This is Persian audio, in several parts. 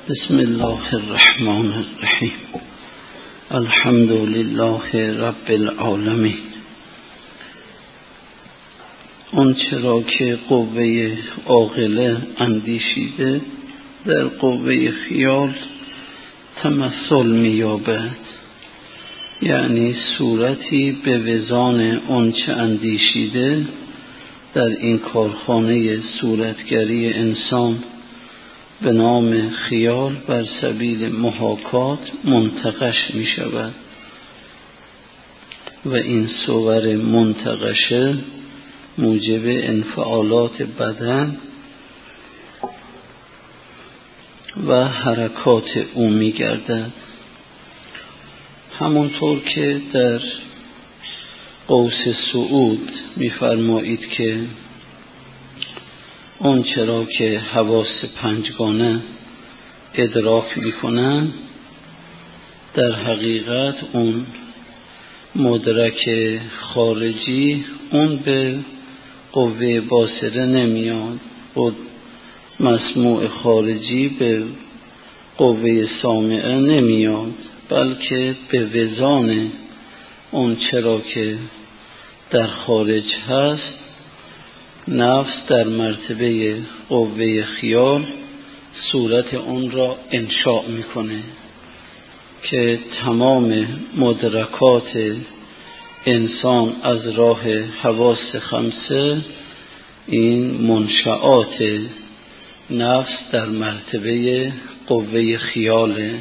بسم الله الرحمن الرحیم. الحمد لله رب العالمین. اون چرا که قوه عاقله اندیشیده در قوه خیال تمثل می‌یابد، یعنی صورتی به وزان اون چه اندیشیده در این کارخانه صورتگری انسان به نام خیال بر سبیل محاکات منتقش می شود و این صور منتقشه موجب انفعالات بدن و حرکات او می گردد. همونطور که در قوس صعود می فرمایید که اون چرا که حواس پنجگانه ادراک میکنن در حقیقت اون مدرک خارجی اون به قوه باصره نمیاد، خود مسموع خارجی به قوه سامعه نمیاد، بلکه به وزان اون چرا که در خارج هست نفس در مرتبه قوه خیال صورت اون را انشاء میکنه که تمام مدرکات انسان از راه حواس خمسه این منشآت نفس در مرتبه قوه خیاله.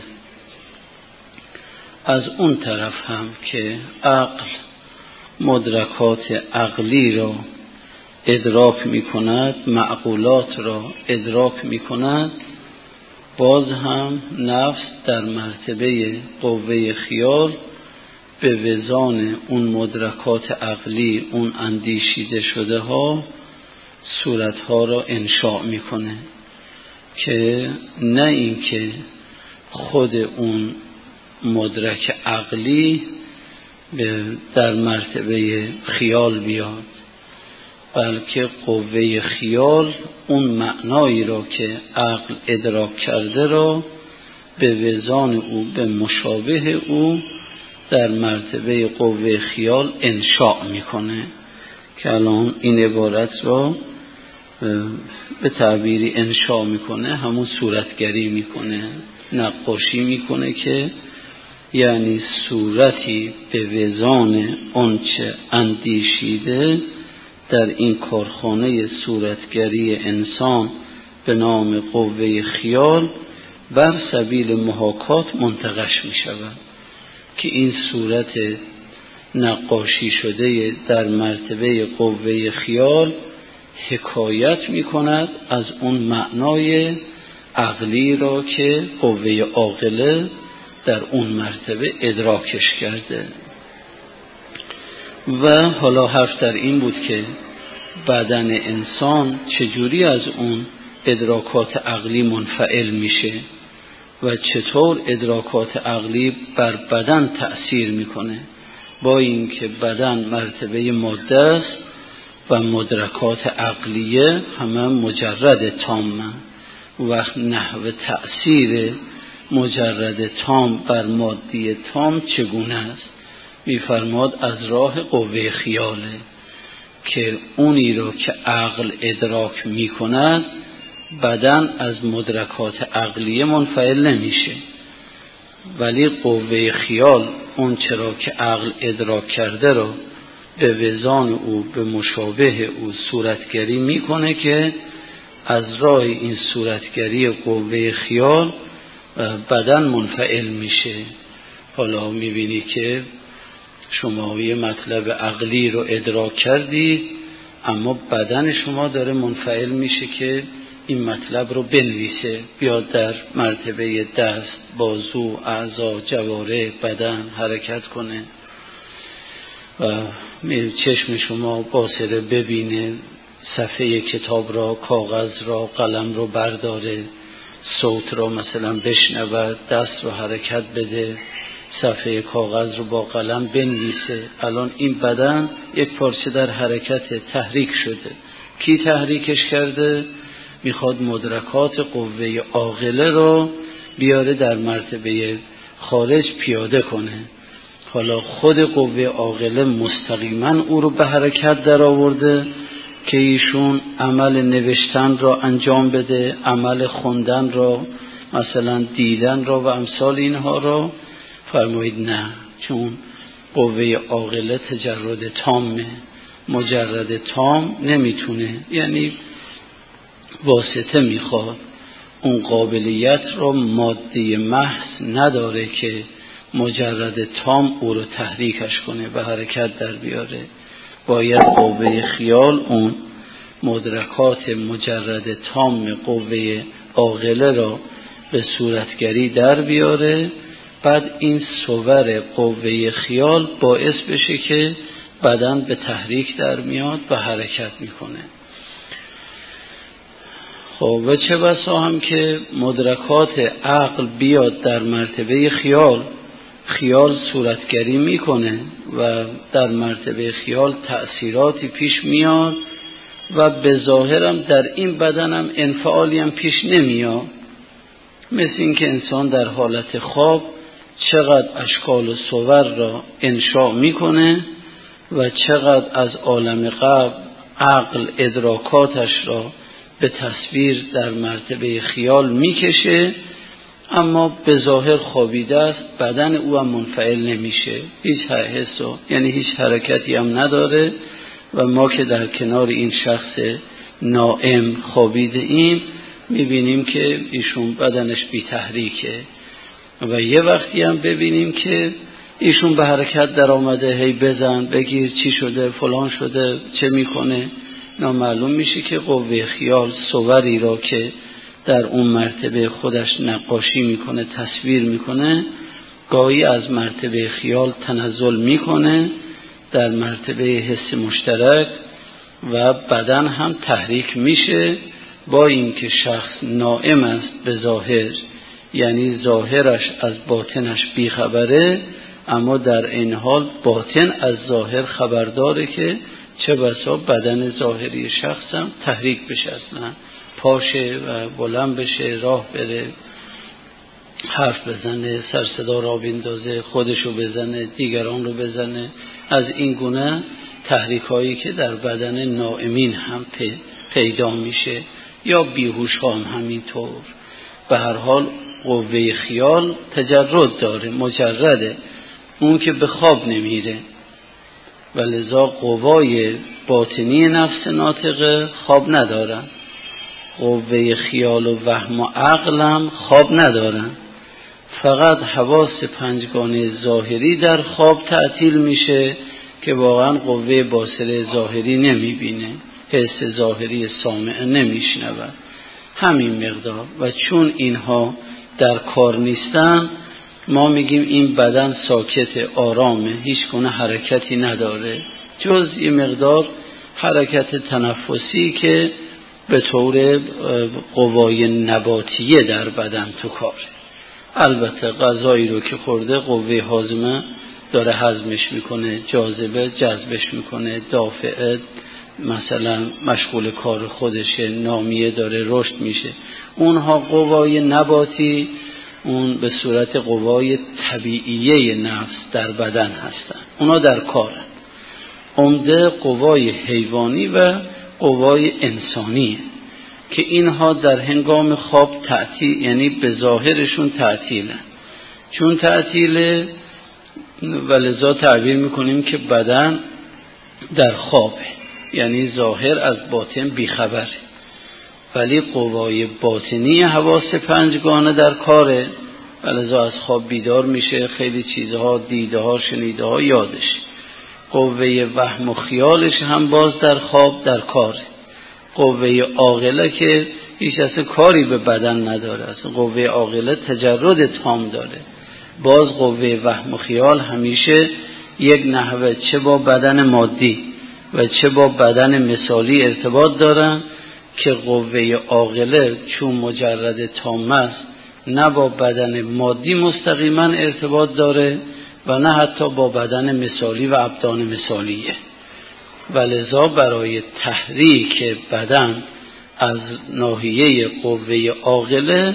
از اون طرف هم که عقل مدرکات عقلی را ادراک می کند، معقولات را ادراک می کند، باز هم نفس در مرتبه قوه خیال به وزان اون مدرکات عقلی، اون اندیشیده شده ها صورتها را انشاء می کنه که نه این که خود اون مدرک عقلی در مرتبه خیال بیاد، بلکه قوه خیال اون معنایی را که عقل ادراک کرده را به وزان او، به مشابه او در مرتبه قوه خیال انشاء میکنه که الان این عبارت را به تعبیری انشاء میکنه همون صورتگری میکنه، نقاشی میکنه، که یعنی صورتی به وزان آنچه اندیشیده در این کارخانه صورتگری انسان به نام قوه خیال بر سبیل محاکات منتقش می شود که این صورت نقاشی شده در مرتبه قوه خیال حکایت می کند از اون معنای عقلی را که قوه عاقله در اون مرتبه ادراکش کرده. و حالا حرف در این بود که بدن انسان چجوری از اون ادراکات عقلی منفعل میشه و چطور ادراکات عقلی بر بدن تأثیر میکنه، با اینکه بدن مرتبه ماده است و مدرکات عقلیه همه مجرد تامه و نحو تأثیر مجرد تام بر مادی تام چگونه است؟ می‌فرماد از راه قوه خیاله که اونی را که عقل ادراک می‌کند بدن از مدرکات عقلیه منفعل نمیشه، ولی قوه خیال اون چرا که عقل ادراک کرده را به وزان او، به مشابه او صورتگری میکنه که از راه این صورتگری قوه خیال بدن منفعل میشه. حالا میبینی که شما یه مطلب عقلی رو ادراک کردید اما بدن شما داره منفعل میشه که این مطلب رو بنویسه، بیاد در مرتبه دست، بازو، اعضا، جوارح بدن حرکت کنه و چشم شما باصره ببینه، صفحه کتاب را، کاغذ را، قلم رو برداره، صوت را مثلا بشنود، دست رو حرکت بده، صفحه کاغذ رو با قلم بنویسه. الان این بدن یک پارچه در حرکت، تحریک شده. کی تحریکش کرده؟ میخواد مدرکات قوه عاقله رو بیاره در مرتبه خارج پیاده کنه. حالا خود قوه عاقله مستقیما او رو به حرکت در آورده که ایشون عمل نوشتن را انجام بده، عمل خوندن را، مثلا دیدن را و امثال اینها را. فرمایید نه، چون قوه عاقله تجرد تامه، مجرد تام نمیتونه، یعنی واسطه میخواد. اون قابلیت را ماده محض نداره که مجرد تام او رو تحریکش کنه، به حرکت در بیاره. باید قوه خیال اون مدرکات مجرد تام قوه عاقله را به صورتگری در بیاره. بعد این صور قوه خیال باعث بشه که بدن به تحریک در میاد و حرکت میکنه. خب و چه بسا هم که مدرکات عقل بیاد در مرتبه خیال، خیال صورتگری میکنه و در مرتبه خیال تأثیراتی پیش میاد و به ظاهرم در این بدنم انفعالی هم پیش نمیاد. مثل این که انسان در حالت خواب چقدر اشکال و صور را انشاء میکنه و چقدر از عالم قبل عقل ادراکاتش را به تصویر در مرتبه خیال میکشه، اما به ظاهر خوابیده است، بدن او هم منفعل نمیشه، هیچ حس یعنی هیچ حرکتی هم نداره. و ما که در کنار این شخص نائم خوابیده ایم میبینیم که ایشون بدنش بی تحریکه و یه وقتی هم ببینیم که ایشون به حرکت در آمده، هی بزن بگیر چی شده فلان شده چه میکنه، نامعلوم میشه که قوه خیال صوری را که در اون مرتبه خودش نقاشی میکنه، تصویر میکنه، گاهی از مرتبه خیال تنزل میکنه در مرتبه حس مشترک و بدن هم تحریک میشه، با اینکه شخص نائم است به ظاهر، یعنی ظاهرش از باطنش بیخبره، اما در این حال باطن از ظاهر خبرداره که چه بسا بدن ظاهری شخص هم تحریک بشه، اصلا پاشه و بلند بشه، راه بره، حرف بزنه، سر صدا را بندازه، خودشو بزنه، دیگران رو بزنه. از این گونه تحریک هایی که در بدن نائمین هم پیدا میشه یا بیهوش ها هم همینطور. به هر حال قوه خیال تجرد داره، مجرده، اون که به خواب نمیره و لذا قوای باطنی نفس ناطقه خواب ندارن. قوه خیال و وهم و عقل هم خواب ندارن، فقط حواس پنجگانه ظاهری در خواب تعطیل میشه که واقعا قوه باصره ظاهری نمیبینه، حس ظاهری سامع نمیشنود، همین مقدار. و چون اینها در کار نیستن ما میگیم این بدن ساکت آرامه، هیچ گونه حرکتی نداره جز یه مقدار حرکت تنفسی که به طور قوای نباتیه در بدن تو کاره. البته غذایی رو که خورده قوه هاضمه داره هضمش میکنه، جاذبه جذبش میکنه، دافعه مثلا مشغول کار خودشه، نامیه داره رشد میشه. اونها قوای نباتی، اون به صورت قوای طبیعیه نفس در بدن هستن، اونا در کارن. عمده قوای حیوانی و قوای انسانیه که اینها در هنگام خواب تعطیل، یعنی به ظاهرشون تعطیلن. چون تعطیله ولذا تعبیر میکنیم که بدن در خوابه، یعنی ظاهر از باطن بیخبره، ولی قوای باطنی حواس پنجگانه در کاره، ولذا از خواب بیدار میشه، خیلی چیزها دیده ها شنیده ها یادش. قوه وهم و خیالش هم باز در خواب در کاره. قوه عاقله که هیچ اصلا کاری به بدن نداره، اصلا قوه عاقله تجرد تام داره. باز قوه وهم و خیال همیشه یک نحوه چه با بدن مادی و چه با بدن مثالی ارتباط دارن که قوه عاقله چون مجرد تام است نه با بدن مادی مستقیما ارتباط داره و نه حتی با بدن مثالی و ابدان مثالیه، ولذا برای تحریک بدن از ناحیه قوه عاقله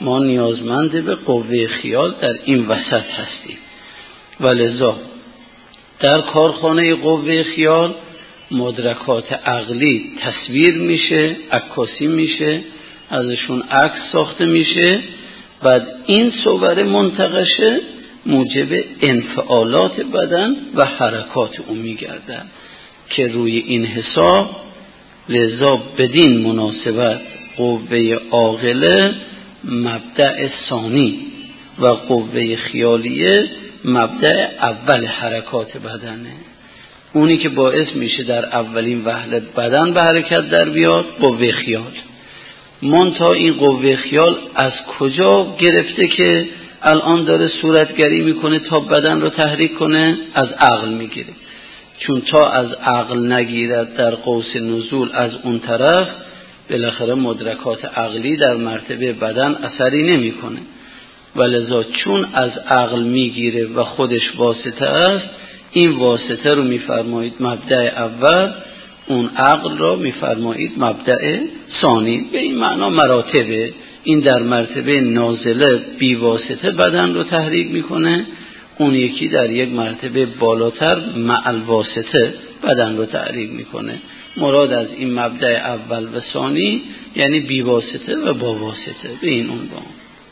ما نیازمند به قوه خیال در این وسط هستیم و لذا در کارخانه قوه خیال مدرکات عقلی تصویر میشه، عکاسی میشه، ازشون عکس ساخته میشه، بعد این صور منتقشه موجب انفعالات بدن و حرکات او میگردن که روی این حساب لذا بدین مناسبت قوه عاقله مبدأ ثانی و قوه خیالیه مبدأ اول حرکات بدنه. اونی که باعث میشه در اولین وهله بدن به حرکت در بیاد قوه خیال. منتها این قوه خیال از کجا گرفته که الان داره صورتگری میکنه تا بدن رو تحریک کنه؟ از عقل میگیره. چون تا از عقل نگیرد در قوس نزول از اون طرف بالاخره مدرکات عقلی در مرتبه بدن اثری نمیکنه. ولذا چون از عقل میگیره و خودش واسطه است، این واسطه رو میفرمایید مبدأ اول، اون عقل رو میفرمایید مبدأ ثانی. به این معنا مراتبه. این در مرتبه نازله بی واسطه بدن رو تحریک میکنه، اون یکی در یک مرتبه بالاتر مع الواسطه بدن رو تحریک میکنه. مراد از این مبدأ اول و ثانی یعنی بی واسطه و با واسطه به این عنوان.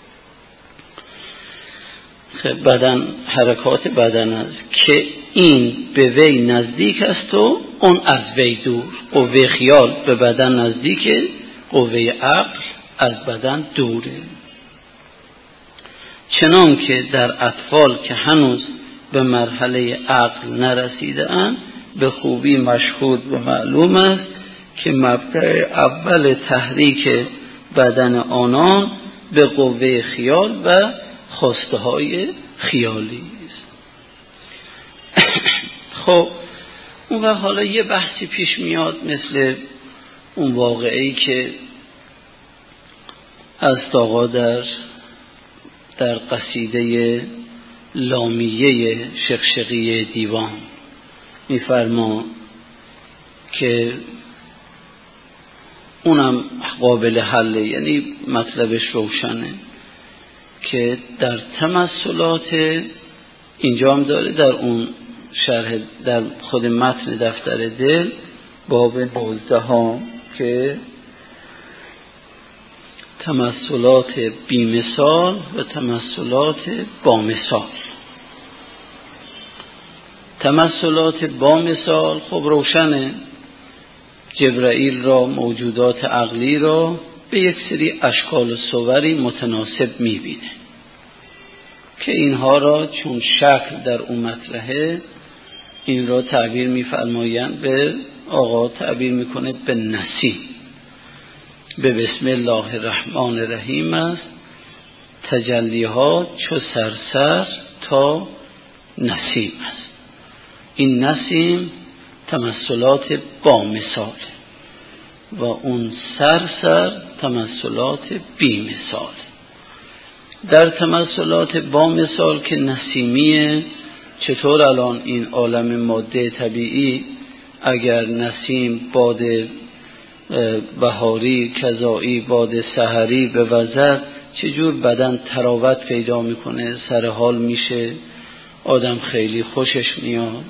بدن حرکات بدن است که این به وی نزدیک است و اون از وی دور. قوه خیال به بدن نزدیکه، قوه عقل از بدن دوره. چنان که در اطفال که هنوز به مرحله عقل نرسیده اند به خوبی مشهود و معلوم است که مبدأ اول تحریک بدن آنان به قوه خیال و خواسته های خیالی است. خب اون وقت حالا یه بحثی پیش میاد مثل اون واقعی که از آقا در قصیده لامیه شقشقی دیوان میفرما که اونم قابل حله، یعنی مطلبش روشنه که در تمثلات اینجا هم داره، در اون شرح در خود متن دفتر دل باب 19 که تمثلات بی مثال و تمثلات با مثال. تمثلات با مثال خب روشنه، جبرائیل را، موجودات عقلی را به یک سری اشکال و صوری متناسب میبینه که اینها را چون شکل در اون مطرحه این را تعبیر میفرمایند، به آقا تعبیر میکنه به نسیم. به بسم الله الرحمن الرحیم است تجلیات چو سرسر تا نسیم است. این نسیم تمثلات با مثال و اون سرسر تمثلات بی مثال. در تمثلات با مثال که نسیمیه، چطور الان این عالم ماده طبیعی اگر نسیم باد بهاری کذایی باد سحری به وزد چجور بدن تراوت پیدا میکنه، سر حال میشه، آدم خیلی خوشش میاد.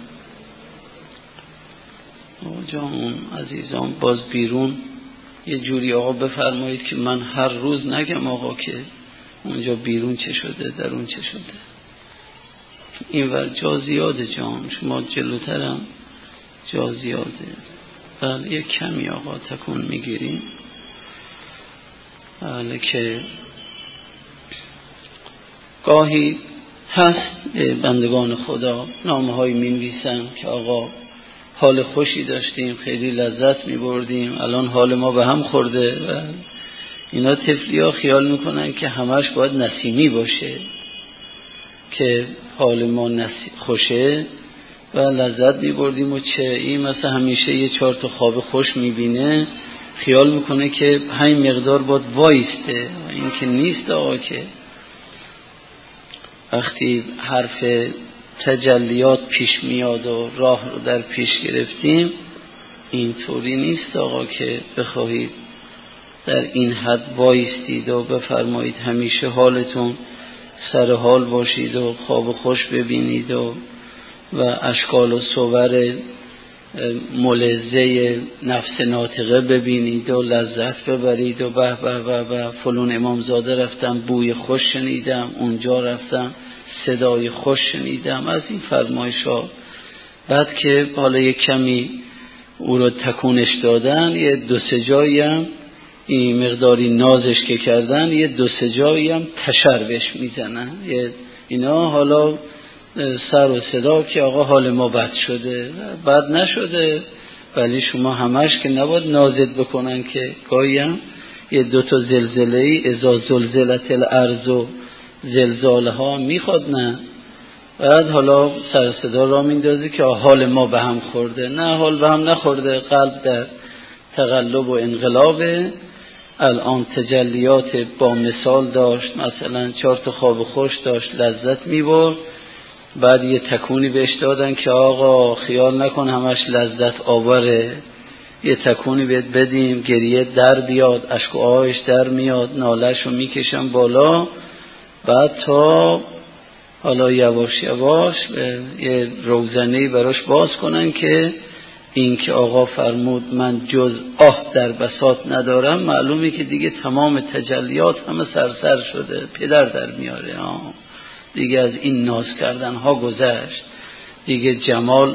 جان عزیزان باز بیرون یه جوری آقا بفرمایید که من هر روز نگم آقا که اونجا بیرون چه شده درون چه شده. این ور جا زیاده جان، شما جلوترم جا زیاده. بله یک کمی آقا تکون میگیریم. بله که گاهی هست بندگان خدا نامه های می‌نویسن که آقا حال خوشی داشتیم، خیلی لذت می‌بردیم، الان حال ما به هم خورده. و اینا طفلی ها خیال میکنن که همش باید نسیمی باشه که حال ما خوشه و لذت می‌بردیم و چه این مثلا همیشه یه 4 تا خواب خوش می‌بینه، خیال میکنه که همین مقدار باید وایسته. و این که نیست آقا. که وقتی حرف تجلیات پیش میاد و راه رو در پیش گرفتیم، اینطوری نیست آقا که بخواهید در این حد وایستید و بفرمایید همیشه حالتون سر حال باشید و خواب خوش ببینید و اشکال و صور ملذه نفس ناطقه ببینید و لذت ببرید و به فلان امامزاده رفتم بوی خوش شنیدم، اونجا رفتم صدای خوش شنیدم، از این فرمایش‌ها. بعد که حالا یک کمی او رو تکونش دادن، یه دو سه جایی هم این مقداری نازش که کردن، یه دو سه جایی هم تشر بهش میزنن، اینا حالا سر و صدا که آقا حال ما بد شده، بد نشده، ولی شما همش که نباید نازت بکنن که گاهی هم یه دو تا زلزله‌ای اذا زلزلت الارض و زلزالها میخواد، نه بعد حالا سر صدا را میندازه که حال ما به هم خورده. نه، حال به هم نخورده، قلب در تقلب و انقلابه. الان تجلیات با مثال داشت، مثلا 4 تا خواب خوش داشت، لذت میبرد، بعد یه تکونی بهش دادن که آقا خیال نکن همش لذت آوره، یه تکونی بهت بدیم گریه در بیاد، اشک و آهش در میاد، نالش رو میکشن بالا، بعد تا حالا یواش یواش یه روزنه‌ای براش باز کنن که این که آقا فرمود من جز در بساط ندارم، معلومه که دیگه تمام تجلیات همه سرسر شده، پدر در میاره، دیگه از این ناز کردن ها گذشت، دیگه جمال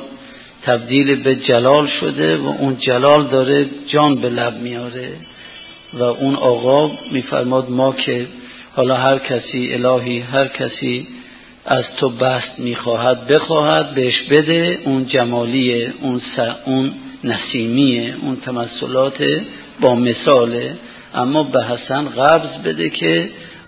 تبدیل به جلال شده و اون جلال داره جان به لب میاره. و اون آقا میفرماد ما که حالا هر کسی الهی هر کسی از تو بست میخواهد بخواهد بهش بده، اون جمالیه، اون نسیمیه، اون تمثلات با مثاله، اما به حسن قبض بده که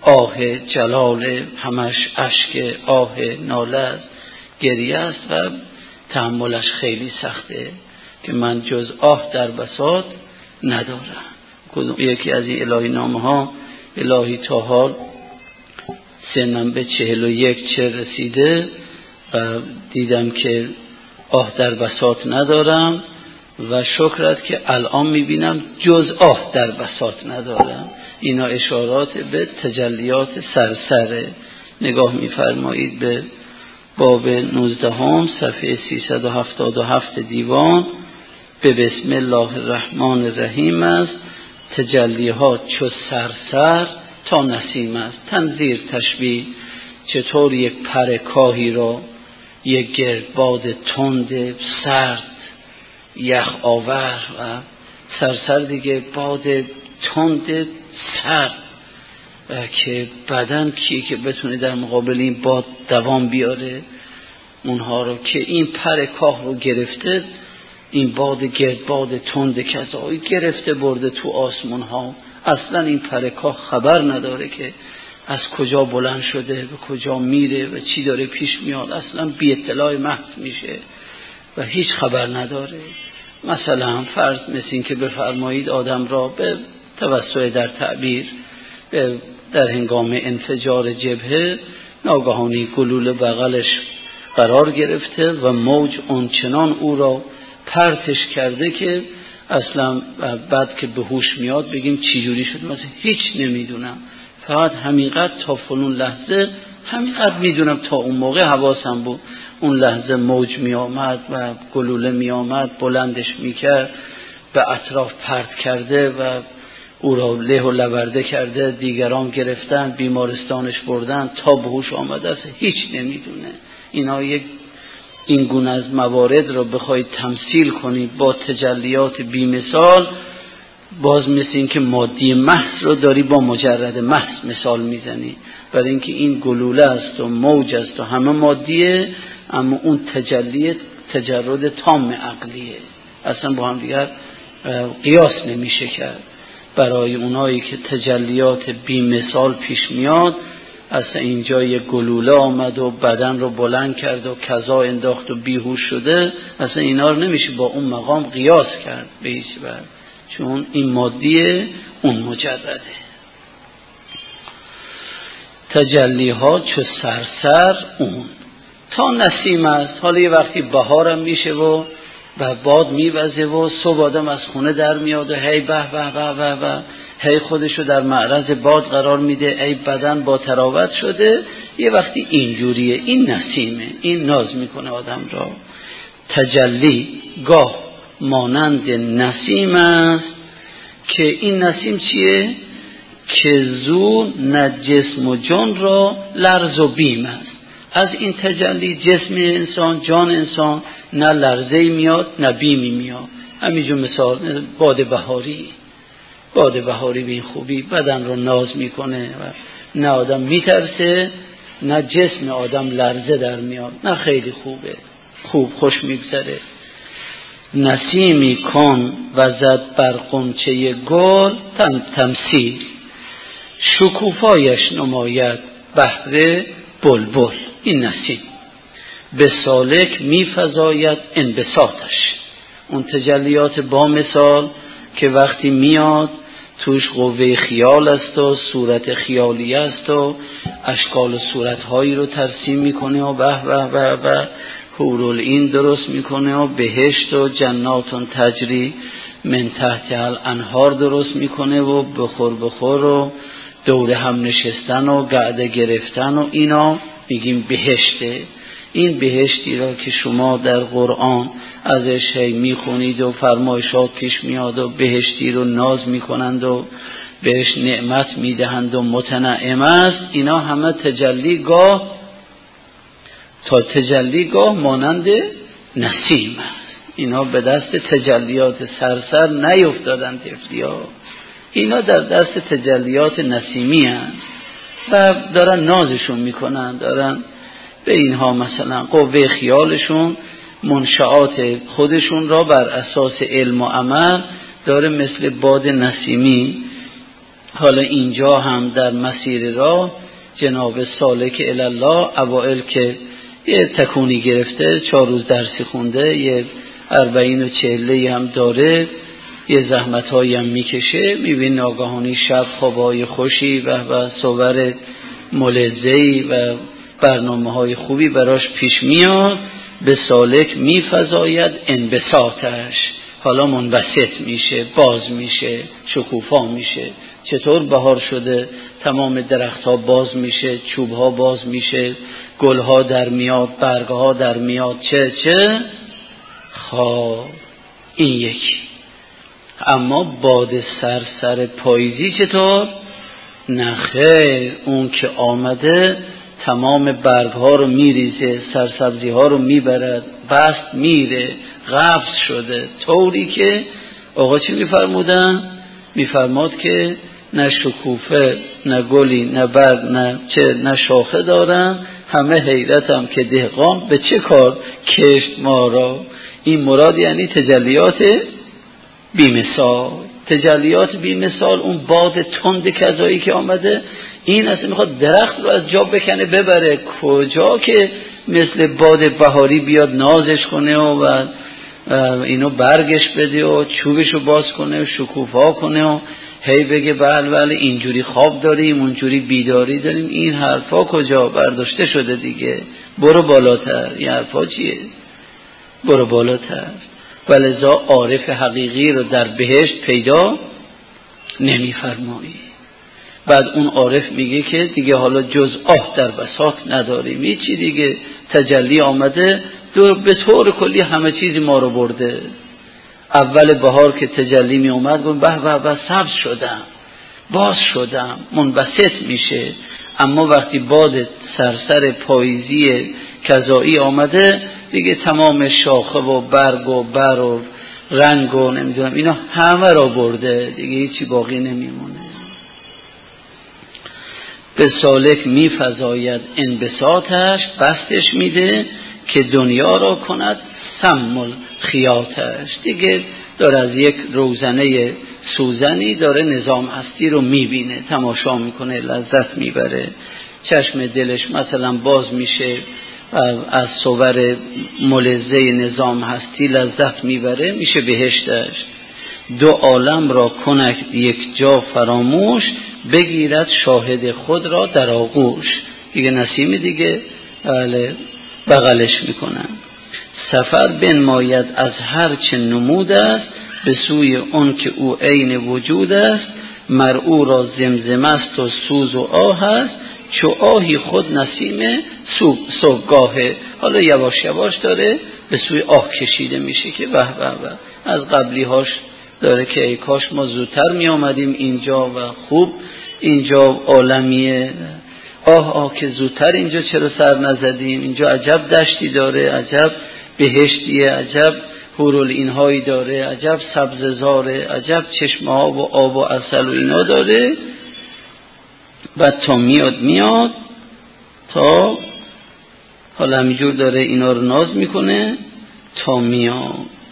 آه جلاله، همش اشک آه ناله است، گریه است و تحملش خیلی سخته که من جز در بساط ندارم. یکی از این الهی نامه ها، الهی تا حال سنم به 41 رسیده و دیدم که در بساط ندارم و شکرت که الان میبینم جز در بساط ندارم. اینا اشارات به تجلیات سرسره. نگاه میفرمایید به باب 19 صفحه 377 دیوان، به بسم الله الرحمن الرحیم است. تجلیات چو سرسر تا نسیم است. تنظیر تشبیه، چطور یک پر کاهی را یک گردباد تند سرد یخ آور و سرسر دیگه باد تند سرد که بدن کیه که بتونه در مقابل این باد دوام بیاره اونها رو، که این پر کاه رو گرفته، این باد گردباد تند کذایی گرفته برده تو آسمون ها، اصلا این پر کاه خبر نداره که از کجا بلند شده به کجا میره و چی داره پیش میاد، اصلا بی اطلاع محض میشه و هیچ خبر نداره. مثلا فرض مثل این که بفرمایید آدم را به توسع در تعبیر در هنگام انفجار جبهه ناگهانی گلوله بغلش قرار گرفته و موج اونچنان او را پرتش کرده که اصلا بعد که به هوش میاد بگیم چی جوری شد، مثلا هیچ نمیدونم، فقط همینقدر تا فلون لحظه همینقدر میدونم، تا اون موقع حواسم بود اون لحظه موج می آمد و گلوله می آمد بلندش می کرد، به اطراف پرت کرده و او را له و لورده کرده، دیگران گرفتن بیمارستانش بردن تا به هوش آمده است، هیچ نمیدونه. اینا این گونه از موارد رو بخواید تمثیل کنید با تجلیات بی‌مثال، باز مثل این که مادی محض رو داری با مجرد محض مثال میزنی، برای اینکه این گلوله است و موج است و همه مادیه، اما اون تجرد تام عقلیه، اصلا با هم دیگر قیاس نمیشه کرد. برای اونایی که تجلیات بی‌مثال پیش میاد، اصلا اینجا یه گلوله آمد و بدن رو بلند کرد و کذا انداخت و بیهوش شده، اصلا اینا رو نمیشه با اون مقام قیاس کرد به هیچ وجه، چون این مادیه اون مجرده. تجلیات چو سرسر اون تا نسیم است. حالا یه وقتی بهارم میشه و باد میوزه و صبح آدم از خونه در میاد و هی به به به به به، هی خودشو در معرض باد قرار میده، ای بدن با تراوت شده. یه وقتی اینجوریه، این نسیمه، این ناز میکنه آدم را. تجلی گاه مانند نسیم است که این نسیم چیه؟ که زو نه جسم و جان را لرز و بیم است. از این تجلی جسم انسان، جان انسان نه لرزه میاد نه بیمی میاد. همینجور مثال باد بهاری به این خوبی بدن رو ناز میکنه و نه آدم میترسه نه جسم آدم لرزه در میاد، نه خیلی خوبه، خوش میگذره. نسیمی کن و زد بر غنچه گل تمثیل، شکوفایش نماید بهره بلبل. این نسیم به سالک میفزاید انبساطش. اون تجلیات با مثال که وقتی میاد توش قوه خیال است و صورت خیالی است و اشکال و صورتهایی رو ترسیم میکنه و به حورالعین درست میکنه و بهشت و جناتون تجری من تحت الانهار درست میکنه و بخور و دور هم نشستن و قعده گرفتن و اینا میگیم بهشته. این بهشتی را که شما در قرآن ازش میخونید و فرمایشات پیش میاد و بهشتی رو ناز میکنند و بهش نعمت میدهند و متنعم است، اینا همه تجلیگاه مانند نسیم است. اینا به دست تجلیات سرسر نیفتادن تفلیا، اینا در دست تجلیات نسیمی هست و دارن نازشون میکنن، دارن به اینها مثلا قوه خیالشون منشآت خودشون را بر اساس علم و عمل داره مثل باد نسیمی. حالا اینجا هم در مسیر راه جناب سالک الله اوائل که یه تکونی گرفته 4 روز درسی خونده، یه 40 و 40 هم داره، یه زحمت هایی هم میکشه، میبین ناگهانی شب خوابای خوشی و صور ملزهی و برنامه های خوبی براش پیش میاد. به سالک میفزاید انبساطش، حالا منبسط میشه، باز میشه، شکوفا میشه. چطور بهار شده تمام درخت ها باز میشه، چوب ها باز میشه، گل ها در میاد، برگ ها در میاد، چه خواه این یکی. اما باد سرسر پاییزی چطور؟ نخیر، اون که آمده تمام برگ ها رو میریزه، سرسبزی ها رو میبرد، بست میره، قبض شده، طوری که آقا چی میفرمودن؟ میفرماد که نه شکوفه نه گلی نه برگ نه شاخه دارن، همه حیرتم که دهقان به چه کار کشت ما را. این مراد یعنی تجلیات بی‌مثال. تجلیات بی‌مثال، اون باد تند کذایی که آمده، این اصلا میخواد درخت رو از جا بکنه ببره. کجا که مثل باد بهاری بیاد نازش کنه و اینو برگش بده و چوبشو باز کنه و شکوفا کنه و هی بگه بله اینجوری خواب داریم اونجوری بیداری داریم. این حرفا کجا برداشته شده دیگه؟ برو بالاتر. این حرفا چیه؟ برو بالاتر. ولذا عارف حقیقی رو در بهشت پیدا نمی‌فرمایی. بعد اون عارف میگه که دیگه حالا جز آه در بساط نداریم، هیچی دیگه. تجلی آمده به طور کلی همه چیزی ما رو برده. اول بهار که تجلی می اومد گفت به سبز شدم، باز شدم، منبسط میشه. اما وقتی باد سرسر پاییزی کذایی آمده دیگه تمام شاخه و برگ و بر و رنگ و نمیدونم اینا همه را برده، دیگه هیچی باقی نمیمونه. به سالک میفزاید انبساطش، بستش میده که دنیا را کند سم خیاتش. دیگه داره از یک روزنه سوزنی داره نظام هستی رو میبینه، تماشا میکنه، لذت میبره، چشم دلش مثلا باز میشه، از صور ملزه نظام هستی لذت میبره، میشه بهشتش. دو عالم را کند یک جا فراموش، بگیرد شاهد خود را در آغوش. دیگه نسیمی دیگه بغلش میکنن. سفر بنماید از هر چه نمود است، به سوی اون که او عین وجود است، مرعو را زمزمه است و سوز و آه است، چو آهی خود نسیم صبحگاهه. حالا یواش یواش داره به سوی آه کشیده میشه که به به به. از قبلی هاش داره که ای کاش ما زودتر می آمدیم اینجا و خوب اینجا عالمیه. آه که زودتر اینجا چرا سر نزدیم، اینجا عجب دشتی داره، عجب بهشتیه، عجب حورالعین‌هایی داره، عجب سبززاره، عجب چشمه ها و آب و عسل و اینا داره. بعد تا میاد تا حالا همینجور داره اینا رو ناز میکنه تا میاد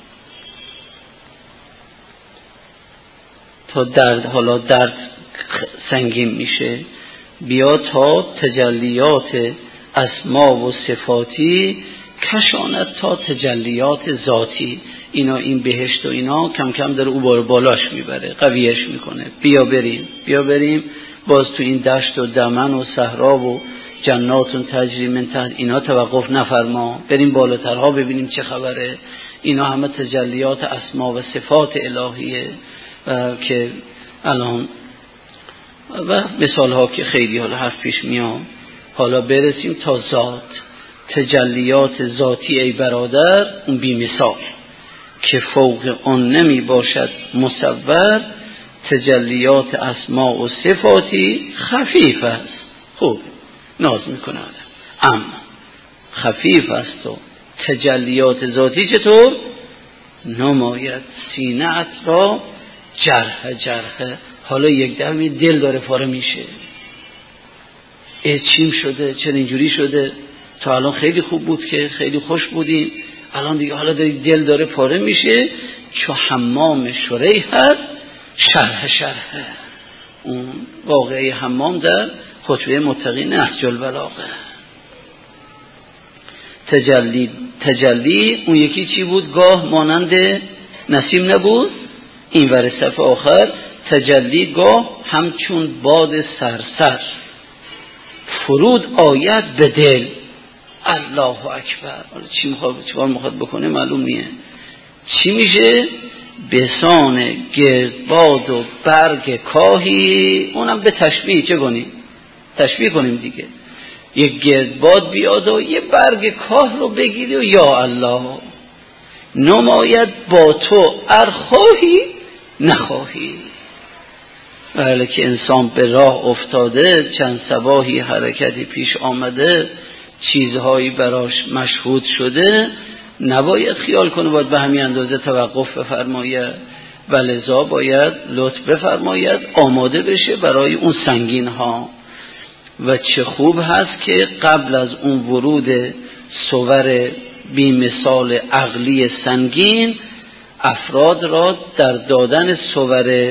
تا حالا درد سنگین میشه، بیا تا تجلیات اسما و صفاتی کشاند تا تجلیات ذاتی. اینا این بهشت و اینا کم کم داره او بار بالاش میبره، قویش میکنه. بیا بریم باز تو این دشت و دمن و صحرا و جناتون تجری من تحت اینا توقف نفرما، بریم بالاترها ببینیم چه خبره. اینا همه تجلیات اسما و صفات الهیه که الان و مثال ها که خیلی حالا حرف پیش میاد. حالا برسیم تا ذات، تجلیات ذاتی ای برادر اون بی مثال که فوق آن نمی باشد مصور، تجلیات اسما و صفاتی خفیف است. خوب ناز میکنه اما خفیف است و تجلیات ذاتی چطور نماید سینه‌ات را جرح. حالا یک دمی دل داره پاره میشه، چیم شده، چرا اینجوری شده؟ تا الان خیلی خوب بود که خیلی خوش بودیم، الان دیگه حالا دل داره پاره میشه. چو حمام شریح هست شرح اون واقعی حمام در خطبه متقین نهج البلاغه. تجلی اون یکی چی بود؟ گاه مانند نسیم نبود، این ور صف آخر تجلی گاه همچون باد سرسر فرود آید به دل. الله اکبر. چی میخواد بکنه معلوم نیه. چی میشه؟ بسان گردباد و برگ کاهی، اونم به تشبیه چه کنیم؟ تشبیه کنیم دیگه. یک گردباد بیاد و یه برگ کاه رو بگیری و یا الله نماید با تو ارخواهی نخواهی. بله که انسان به راه افتاده، چند صباحی حرکتی پیش آمده، چیزهایی براش مشهود شده، نباید خیال کنه باید به همین اندازه توقف بفرماید، ولذا باید لطف بفرماید آماده بشه برای اون سنگین ها. و چه خوب هست که قبل از اون ورود صور بی مثال عقلی سنگین افراد را در دادن صور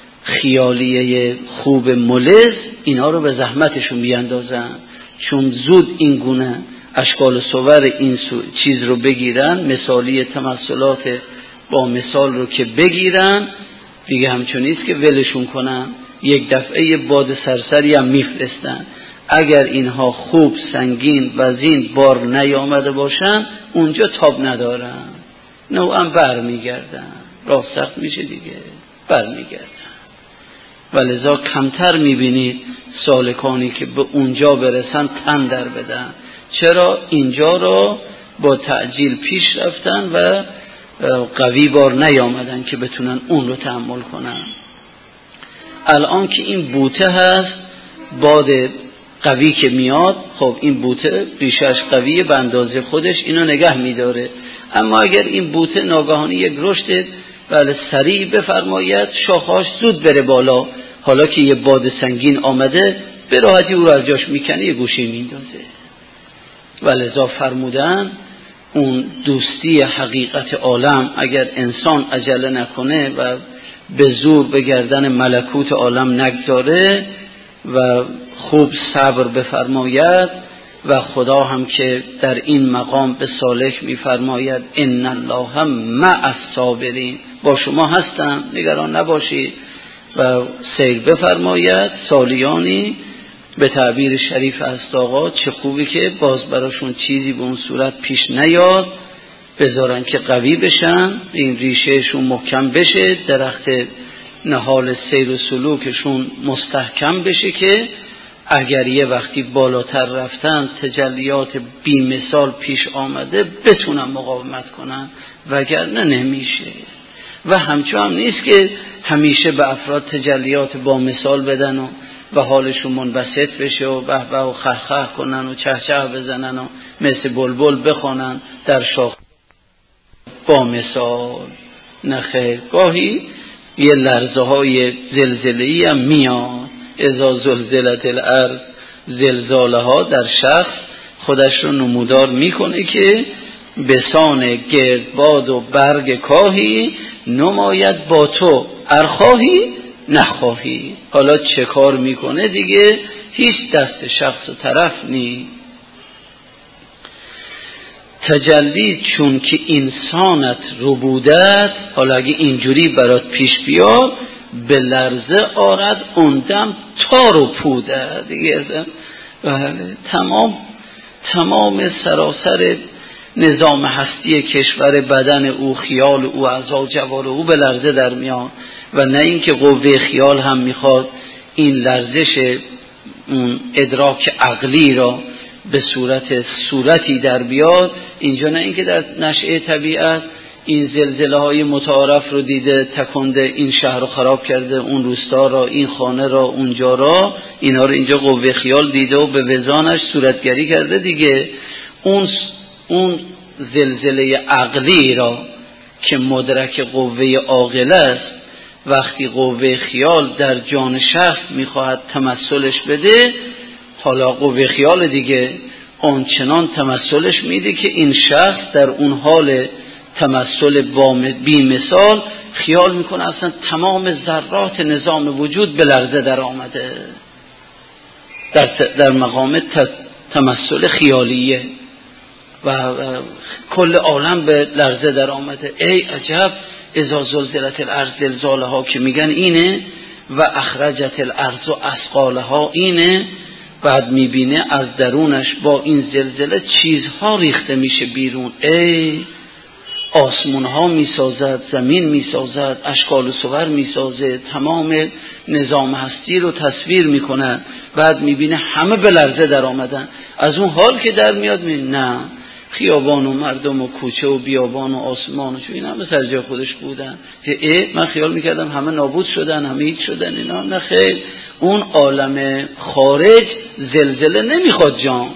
خیالیه خوب ملز اینا رو به زحمتشون بیاندازن، چون زود این گونه اشکال صور این چیز رو بگیرن، مثالی تمثلات با مثال رو که بگیرن دیگه همچون نیست که ولشون کنن، یک دفعه باد سرسری هم میفرستن. اگر اینها خوب سنگین وزین بار نیامده باشن اونجا تاب ندارن، نوعا بر میگردن، راه سخت میشه دیگه، بر میگردن. ولذا کمتر میبینید سالکانی که به اونجا برسن تن در بدن. چرا؟ اینجا رو با تعجیل پیش رفتن و قوی بار نیامدن که بتونن اون رو تحمل کنن. الان که این بوته هست، باد قوی که میاد، خب این بوته ریشش قویه به اندازه خودش اینو نگه میداره، اما اگر این بوته ناگهانی یک رشد سریع بفرماید شاخهاش زود بره بالا، حالا که یه باد سنگین آمده به راحتی او رو از جاش میکنه، یه گوشه میندازه. ولذا فرمودن اون دوستی حقیقت عالم اگر انسان عجله نکنه و به زور به گردن ملکوت عالم نگذاره و خوب صبر بفرماید، و خدا هم که در این مقام به صالح میفرماید ان الله مع الصابرین، با شما هستم نگران نباشید، و سیر بفرماید سالیانی به تعبیر شریف است. آقا چه خوبی که باز براشون چیزی به اون صورت پیش نیاد، بذارن که قوی بشن، این ریشهشون محکم بشه، درخت نهال سیر و سلوکشون مستحکم بشه که اگر یه وقتی بالاتر رفتن تجلیات بی‌مثال پیش آمده بتونن مقاومت کنن، وگرنه نمیشه. و همچنان نیست که همیشه به افراد تجلیات با مثال بدن و حالشون منبسط بشه و به به و خخخ کنن و چهچه بزنن و مثل بلبل بخونن در شاخ با مثال. نخیر، گاهی یه لرزه های زلزله‌ای هم میاد. اذا زلزلت الارض زلزالها در شخص خودش رو نمودار میکنه که بسان گردباد و برگ کاهی نماید با تو ارخواهی نخواهی. حالا چه کار میکنه دیگه هیچ دست شخص و طرف نی. تجلی چون که انسانت ربودت، حالا اگه اینجوری برات پیش بیاد به لرزه آرد اون دم تار و پوده دیگه. تمام سراسر نظام هستی کشور، بدن او، خیال او، اعضا جوار او به لرزه در میاد. و نه اینکه قوه خیال هم میخواد این لرزش ادراک عقلی را به صورتی در بیاد. اینجا نه اینکه در نشأه طبیعت این زلزله های متعارف رو دیده تکونده این شهر رو خراب کرده، اون روستا را، این خانه را، اونجا را، اینا رو اینجا قوه خیال دیده و به وزانش صورتگری کرده دیگه. اون زلزله عقلی را که مدرک قوه عاقله است، وقتی قوه خیال در جان شخص میخواهد تمثلش بده، حالا قوه خیال دیگه آنچنان تمثلش میده که این شخص در اون حال تمثل بی مثال خیال میکنه اصلا تمام ذرات نظام وجود به لرزه در آمده، در مقام تمثل خیالیه و کل عالم به لرزه در آمده. ای عجب، اذا زلزلت الارض زلزالها که میگن اینه و اخرجت الارض اثقالها اینه. بعد میبینه از درونش با این زلزله چیزها ریخته میشه بیرون. ای آسمون ها میسازد، زمین میسازد، اشکال و صور میسازه، تمام نظام هستی رو تصویر میکنه. بعد میبینه همه به لرزه در آمدن. از اون حال که در میاد نه خیابان و مردم و کوچه و بیابان و آسمان و این همه سر جای خودش بودن. من خیال میکردم همه نابود شدن، همه هیچ شدن اینا. نه خیر، اون عالم خارج زلزله نمیخواد جان.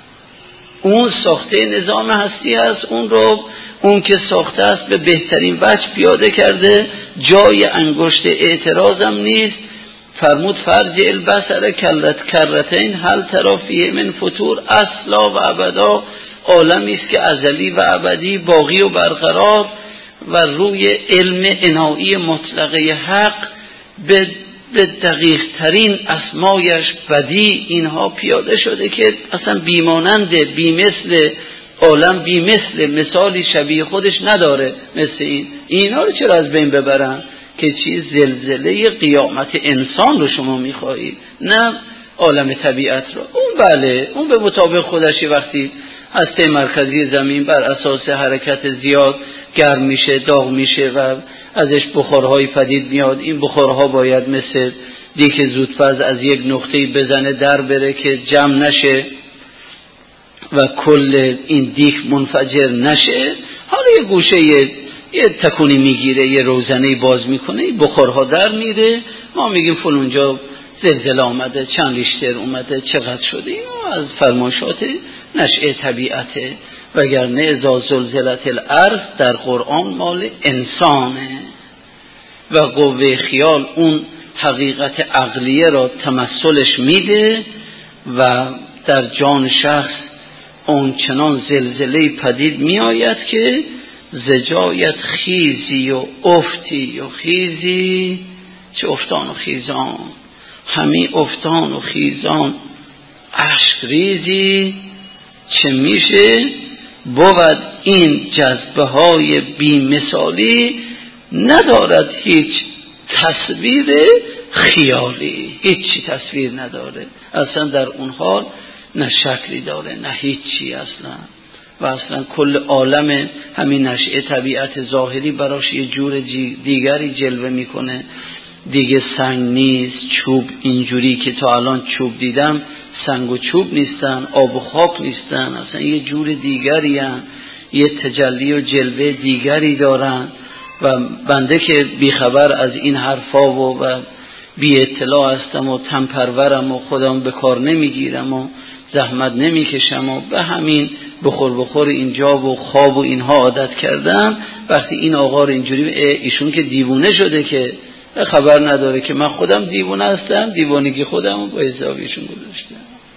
اون ساخته نظام هستی هست، اون که ساخته است به بهترین وجه پیاده کرده، جای انگشت اعتراضم نیست. فرمود فرج البصر کرتین هل تری فیه من فطور، اصلا و ابدا. عالمی است که ازلی و ابدی، باقی و برقرار و روی علم انایی مطلقه حق به دقیق ترین اسمایش بدی اینها پیاده شده که اصلا بیماننده، بیمثل عالم، بیمثل، مثالی شبیه خودش نداره. مثل اینا رو چرا از بین ببرن که چیز زلزله قیامت انسان رو شما میخواهید، نه عالم طبیعت رو. اون بله، اون به مطابق خودشی وقتی هسته مرکزی زمین بر اساس حرکت زیاد گرم میشه، داغ میشه و ازش بخارهای پدید میاد. این بخارها باید مثل دیک زودپز از یک نقطه‌ای بزنه در بره که جمع نشه و کل این دیک منفجر نشه. حالا یه گوشه یه تکونی میگیره، یه روزنه‌ای باز میکنه، این بخارها در میره. ما میگیم فلونجا زلزله آمده، چند ریشتر اومده، چقدر شده. اینو از فرمایشات نشأه طبیعته. وگرنه اذا زلزلت الارض در قرآن مال انسانه و قوه خیال اون حقیقت عقلیه را تمثلش میده و در جان شخص اون چنان زلزله پدید می آید که زجایت خیزی و افتی و خیزی، چه افتان و خیزان، همی افتان و خیزان اشک ریزی. چه میشه؟ بود این جذبه های بی‌مثالی ندارد هیچ تصویر خیالی، هیچی تصویر نداره اصلا در اون حال، نه شکلی داره نه هیچی اصلا. و اصلا کل عالم همین نشأه طبیعت ظاهری براش یه جور دیگری جلوه میکنه دیگه سنگ نیست، چوب اینجوری که تا الان چوب دیدم سنگ و چوب نیستن، آب و خاک نیستن، اصلا یه جور دیگری هن، یه تجلی و جلوه دیگری دارن و بنده که بیخبر از این حرفا و بی اطلاع هستم و تن پرورم و خودم به کار نمیگیرم و زحمت نمیکشم و به همین بخور اینجا و خواب و اینها عادت کردم. وقتی این آقا رو اینجوری ایشون که دیوونه شده که خبر نداره که من خودم دیوونه هستم، دیوانگی خودم با حسابیشون گذاشتم.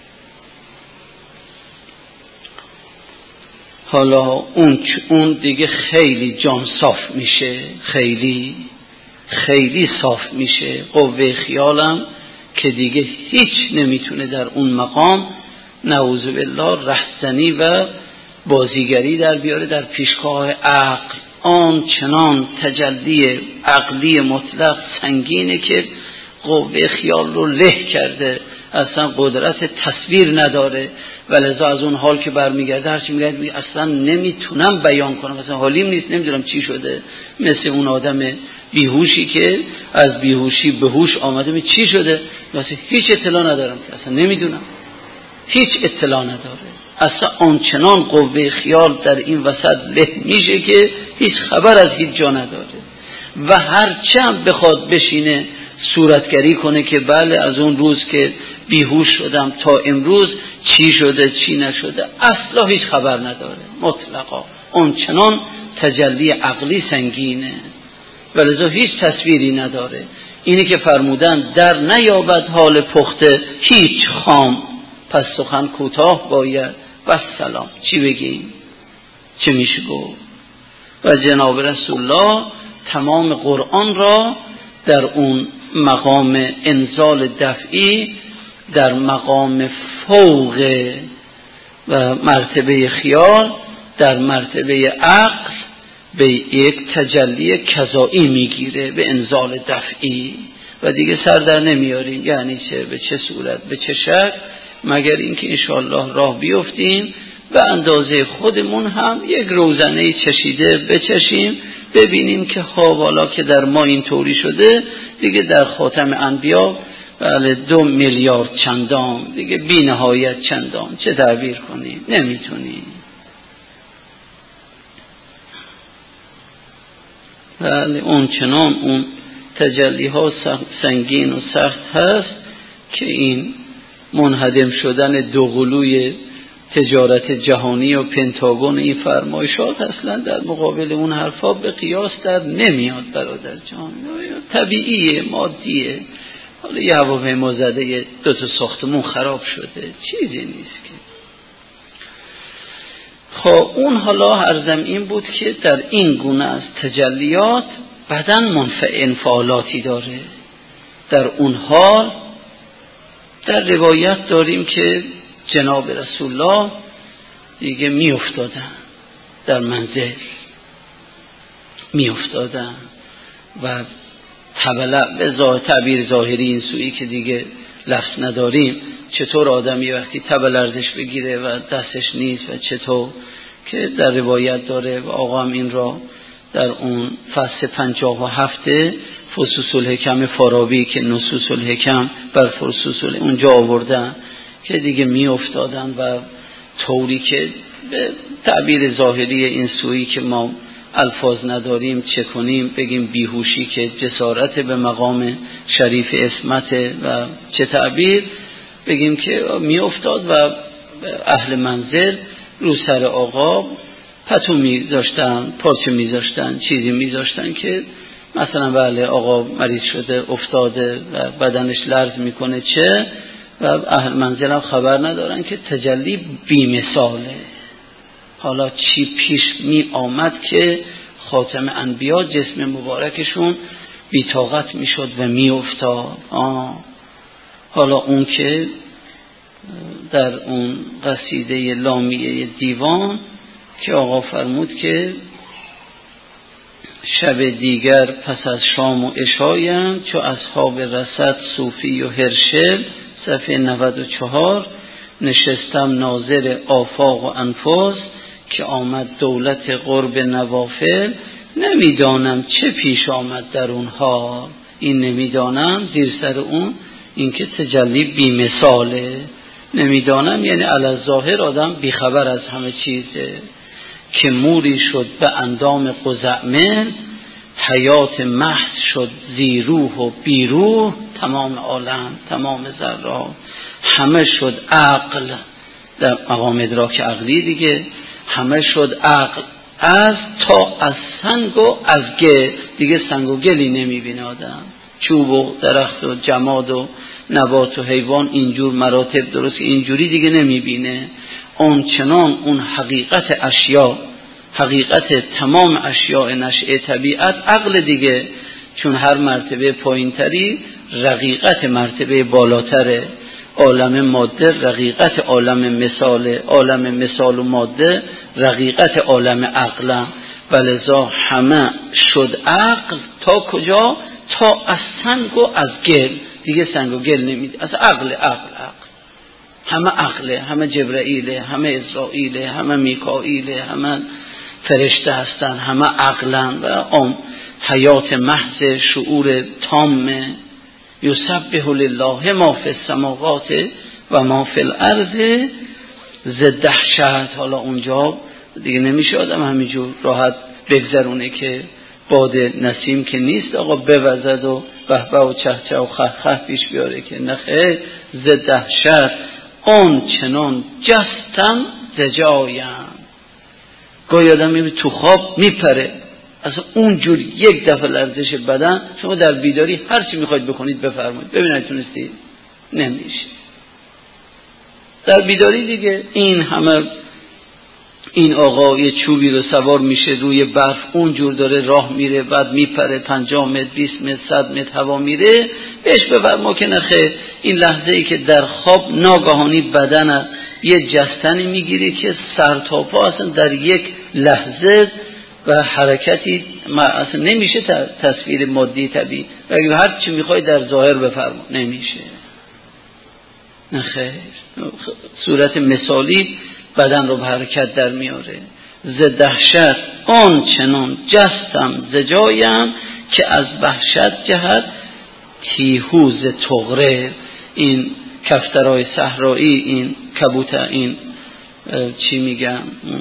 حالا اون دیگه خیلی جان صاف میشه، خیلی خیلی صاف میشه. قوه خیالم که دیگه هیچ نمیتونه در اون مقام نعوذ بالله رهزنی و بازیگری در بیاره در پیشگاه عقل. آن چنان تجلی عقلی مطلق سنگینه که قوه خیال رو له کرده، اصلا قدرت تصویر نداره و لذا از اون حال که برمیگرده هرچی میگه اصلا نمیتونم بیان کنم، اصلا حالیم نیست، نمیدونم چی شده. مثل اون آدم بیهوشی که از بیهوشی به هوش آمده، می چی شده مثلا هیچ اطلاع ندارم، اصلا نمیدونم، هیچ اطلاع نداره. اصلا آنچنان قوه خیال در این وسط له میشه که هیچ خبر از هیچ جا نداره و هرچند بخواد بشینه صورتگری کنه که بله از اون روز که بیهوش شدم تا امروز چی شده چی نشده، اصلا هیچ خبر نداره مطلقا. آنچنان تجلی عقلی سنگینه و لذا هیچ تصویری نداره. اینی که فرمودن در نیابد حال پخته هیچ خام، پس سخن کوتاه باید و سلام. چی بگیم؟ چه میشه گفت؟ و جناب رسول الله تمام قرآن را در اون مقام انزال دفعی، در مقام فوق و مرتبه خیال، در مرتبه عقل به یک تجلی کذایی میگیره به انزال دفعی و دیگه سر در نمیاریم یعنی چه، به چه صورت، به چه شکل، مگر اینکه انشاءالله راه بیفتیم به اندازه خودمون هم یک روزنه چشیده بچشیم، ببینیم که حالا که در ما این طوری شده دیگه در خاتم انبیا بله 2 میلیارد چندان دیگه بی نهایت چندان چه تعبیر کنیم، نمیتونیم. بله اون چنان اون تجلی ها سنگین و سخت هست که این منهدم شدن دوقلوی تجارت جهانی و پنتاگون این فرمایشات اصلا در مقابل اون حرفا به قیاس در نمیاد برادر جان. طبیعیه، مادیه. حالا یه هواپیما زده 2 ساختمون خراب شده چیزی نیست که. خب اون حالا عرضم این بود که در این گونه از تجلیات بدن انفعالاتی داره. در اون حال در روایت داریم که جناب رسول الله دیگه می افتادن در منزل، می افتادن و به تعبیر ظاهری این سویی که دیگه لفظ نداریم، چطور آدمی وقتی تب لرزش بگیره و دستش نیست و چطور که در روایت داره و آقا هم این را در اون فصل 57 فصوص الحکم فارابی که نصوص الحکم بر فصوص اونجا آوردن که دیگه می افتادن و طوری که به تعبیر ظاهری این سویی که ما الفاظ نداریم چه کنیم، بگیم بیهوشی که جسارت به مقام شریف اسمت و چه تعبیر، بگیم که می افتاد و اهل منزل رو سر آقا پتو میذاشتن، پارچه میذاشتن، چیزی میذاشتن که مثلا بله آقا مریض شده افتاده و بدنش لرز میکنه چه، و اهل منزل هم خبر ندارن که تجلی بی‌مثاله. حالا چی پیش می آمد که خاتم انبیا جسم مبارکشون بی‌طاقت میشد و می افتاد. حالا اون که در اون قصیده لامیه دیوان که آقا فرمود که شب دیگر پس از شام و عشایم چو اصحاب رصد صوفی و هرشل، صفحه 94، نشستم ناظر آفاق و انفاس که آمد دولت قرب نوافل، نمیدانم چه پیش آمد در اونها. این نمیدانم زیر سر اون اینکه تجلی بی مثاله. نمیدانم یعنی علی ظاهر آدم بیخبر از همه چیزه. که موری شد به اندام قزعمل، حیات محض شد زی روح و بی روح. تمام عالم، تمام ذرات همه شد عقل، در مقام ادراک عقلی دیگه، همه شد عقل از تا از سنگ و از گل. دیگه سنگ و گلی نمیبینه آدم، چوب و درخت و جماد و نبات و حیوان اینجور مراتب درست اینجوری دیگه نمیبینه. اون چنان اون حقیقت اشیا، حقیقت تمام اشیاء نشأه طبیعت عقل دیگه، چون هر مرتبه پایینتری رقیقت مرتبه بالاتره. عالم ماده رقیقت عالم مثاله، عالم مثال و ماده رقیقت عالم عقل. ولذا همه شد عقل تا کجا؟ تا از سنگ و از گل. دیگه سنگ و گل نمیده، از عقل. همه عقله، همه جبرائیله، همه اسرائیله، همه میکائیله، همه فرشته هستن، همه عقلن و حیات محض شعور تامه. یسبح لله ما فی السماوات و ما فی الارض ز دهشت. حالا اونجا دیگه نمیشه آدم همینجور راحت بگذرونه که باد نسیم که نیست آقا بوزد و بهبه و چهچه و خه پیش بیاره، که نخیر. ز دهشت اون چنان جستم ز جایم. گاهی آدم میبینه تو خواب میپره، اصلا اونجور یک دفعه لرزش بدن. شما در بیداری هر چی میخواید بکنید بفرمایید، ببینید تونستید؟ نمیشه. در بیداری دیگه این همه این آقا یه چوبی رو سوار میشه روی برف، اونجور داره راه میره، بعد میپره 50 متر 20 متر 100 متر هوا میره، بهش بفرما که نخیر. این لحظه ای که در خواب ناگهانی بدن یه جستنی میگیری که سر تا پا اصلا در یک لحظه و حرکتی اصلا نمیشه تصویر مادی طبیعی. و اگه هر چی میخوای در ظاهر بفرما نمیشه. نخیر، صورت مثالی بدن رو به حرکت در میاره. ز دهشت آن چنان جستم ز جایم، که از وحشت جهت تیهوز تغره. این کفترهای صحرایی، این کبوتر، این چی میگم،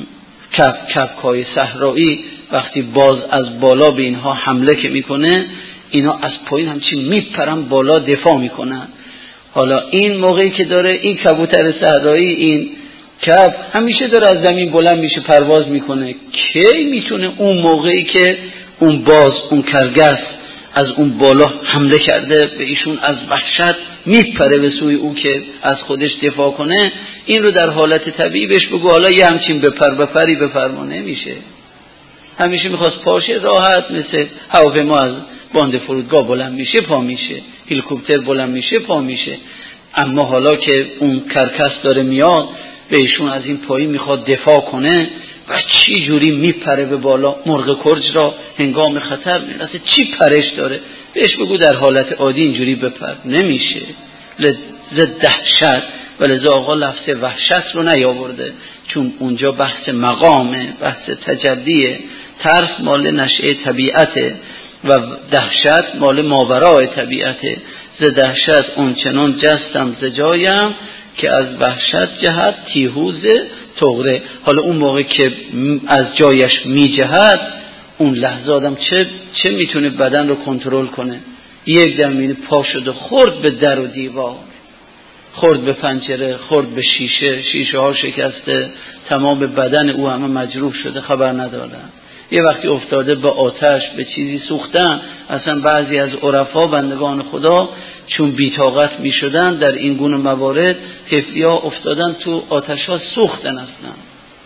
کبکای صحرایی، وقتی باز از بالا به اینها حمله که میکنه، اینا از پایین همچین میپرن بالا دفاع میکنن. حالا این موقعی که داره این کبوتر صحرایی، این کب همیشه داره از زمین بلند میشه پرواز میکنه، کی میتونه اون موقعی که اون باز اون کرگس از اون بالا حمله کرده به ایشون، از وحشت میپره به سوی او که از خودش دفاع کنه، این رو در حالت طبیعی بهش بگو حالا یه همچین بپری بفرما، نمیشه. همیشه میخواست پاشه راحت، مثل هواپیما از باند فرودگاه بلند میشه پا میشه، هلیکوپتر بلند میشه پا میشه. اما حالا که اون کرکس داره میاد به ایشون از این پایین میخواد دفاع کنه و چی جوری میپره به بالا، مرغ کرج را هنگام خطر میرسه چی پرش داره، بهش بگو در حالت عادی اینجوری بپر، نمیشه. ز دهشت. ولذا آقا لفظ وحشت رو نیاورده، چون اونجا بحث مقامه، بحث تجلیه. ترس مال نشأه طبیعته و دهشت مال ماورای طبیعته. ز دهشت اون چنان جستم ز جایم، که از وحشت جهت تیهوز تغره. حالا اون موقع که از جایش می جهد، اون لحظه آدم چه میتونه بدن رو کنترل کنه؟ یک دم میبینه پا شده خورد به در و دیوار، خورد به پنجره، خورد به شیشه ها شکسته، تمام بدن او همه مجروح شده، خبر ندارن. یه وقتی افتاده به آتش، به چیزی سوختن. اصلا بعضی از عرفا بندگان خدا چون بی‌طاقت می شدن در این گونه موارد، طفلی‌ها افتادن تو آتش ها سوختن، اصلا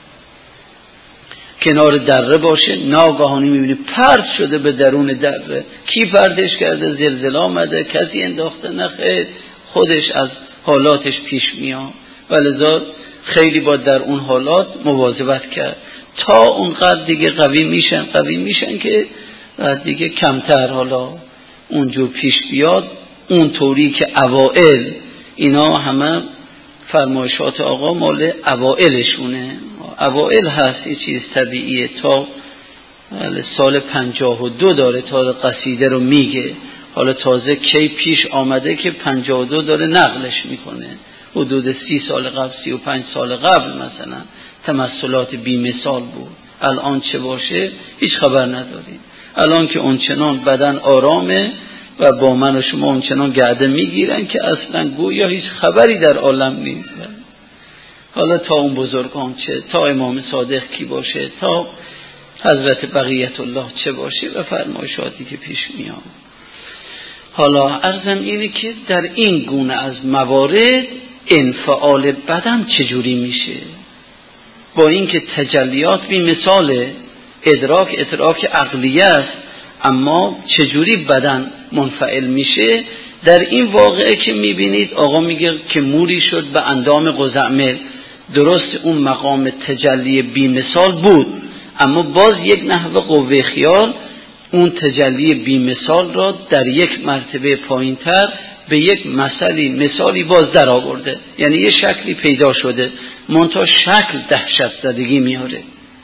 کنار دره باشه ناگهانی میبینی پرت شده به درون دره. کی پرتش کرده؟ زلزله آمده، کسی انداخته؟ نه خیر، خودش از حالاتش پیش میاد. ولذا خیلی با در اون حالات مواظبت کرد تا اونقدر دیگه قوی میشن که دیگه کمتر حالا اونجور پیش بیاد. اون طوری که اوائل اینا همه فرمایشات آقا مال اوائلشونه، اوائل هست، یه چیز طبیعیه. تا سال 52 داره تا قصیده رو میگه. حالا تازه کی پیش آمده که 52 داره نقلش میکنه، حدود 30 سال قبل 35 سال قبل مثلا تمثلات بی‌مثال بود. الان چه باشه هیچ خبر نداریم. الان که اونچنان بدن آرامه و با من و شما اونچنان گرده میگیرن که اصلا گویا هیچ خبری در عالم نیست. حالا تا اون بزرگان چه، تا امام صادق کی باشه، تا حضرت بقیت الله چه باشه و فرمایشاتی که پیش میاد. حالا عرضم اینه که در این گونه از موارد انفعال بدن چجوری میشه، با اینکه تجلیات بی مثاله، ادراک عقلیه است، اما چجوری بدن منفعل میشه. در این واقعه که میبینید آقا میگه که موری شد به اندام قزعمل، درست اون مقام تجلی بی مثال بود، اما باز یک نحو قوه خیال اون تجلی بی مثال را در یک مرتبه پایین تر به یک مثالی باز در آورده، یعنی یه شکلی پیدا شده، منتها شکل دهشت زدگی میاره.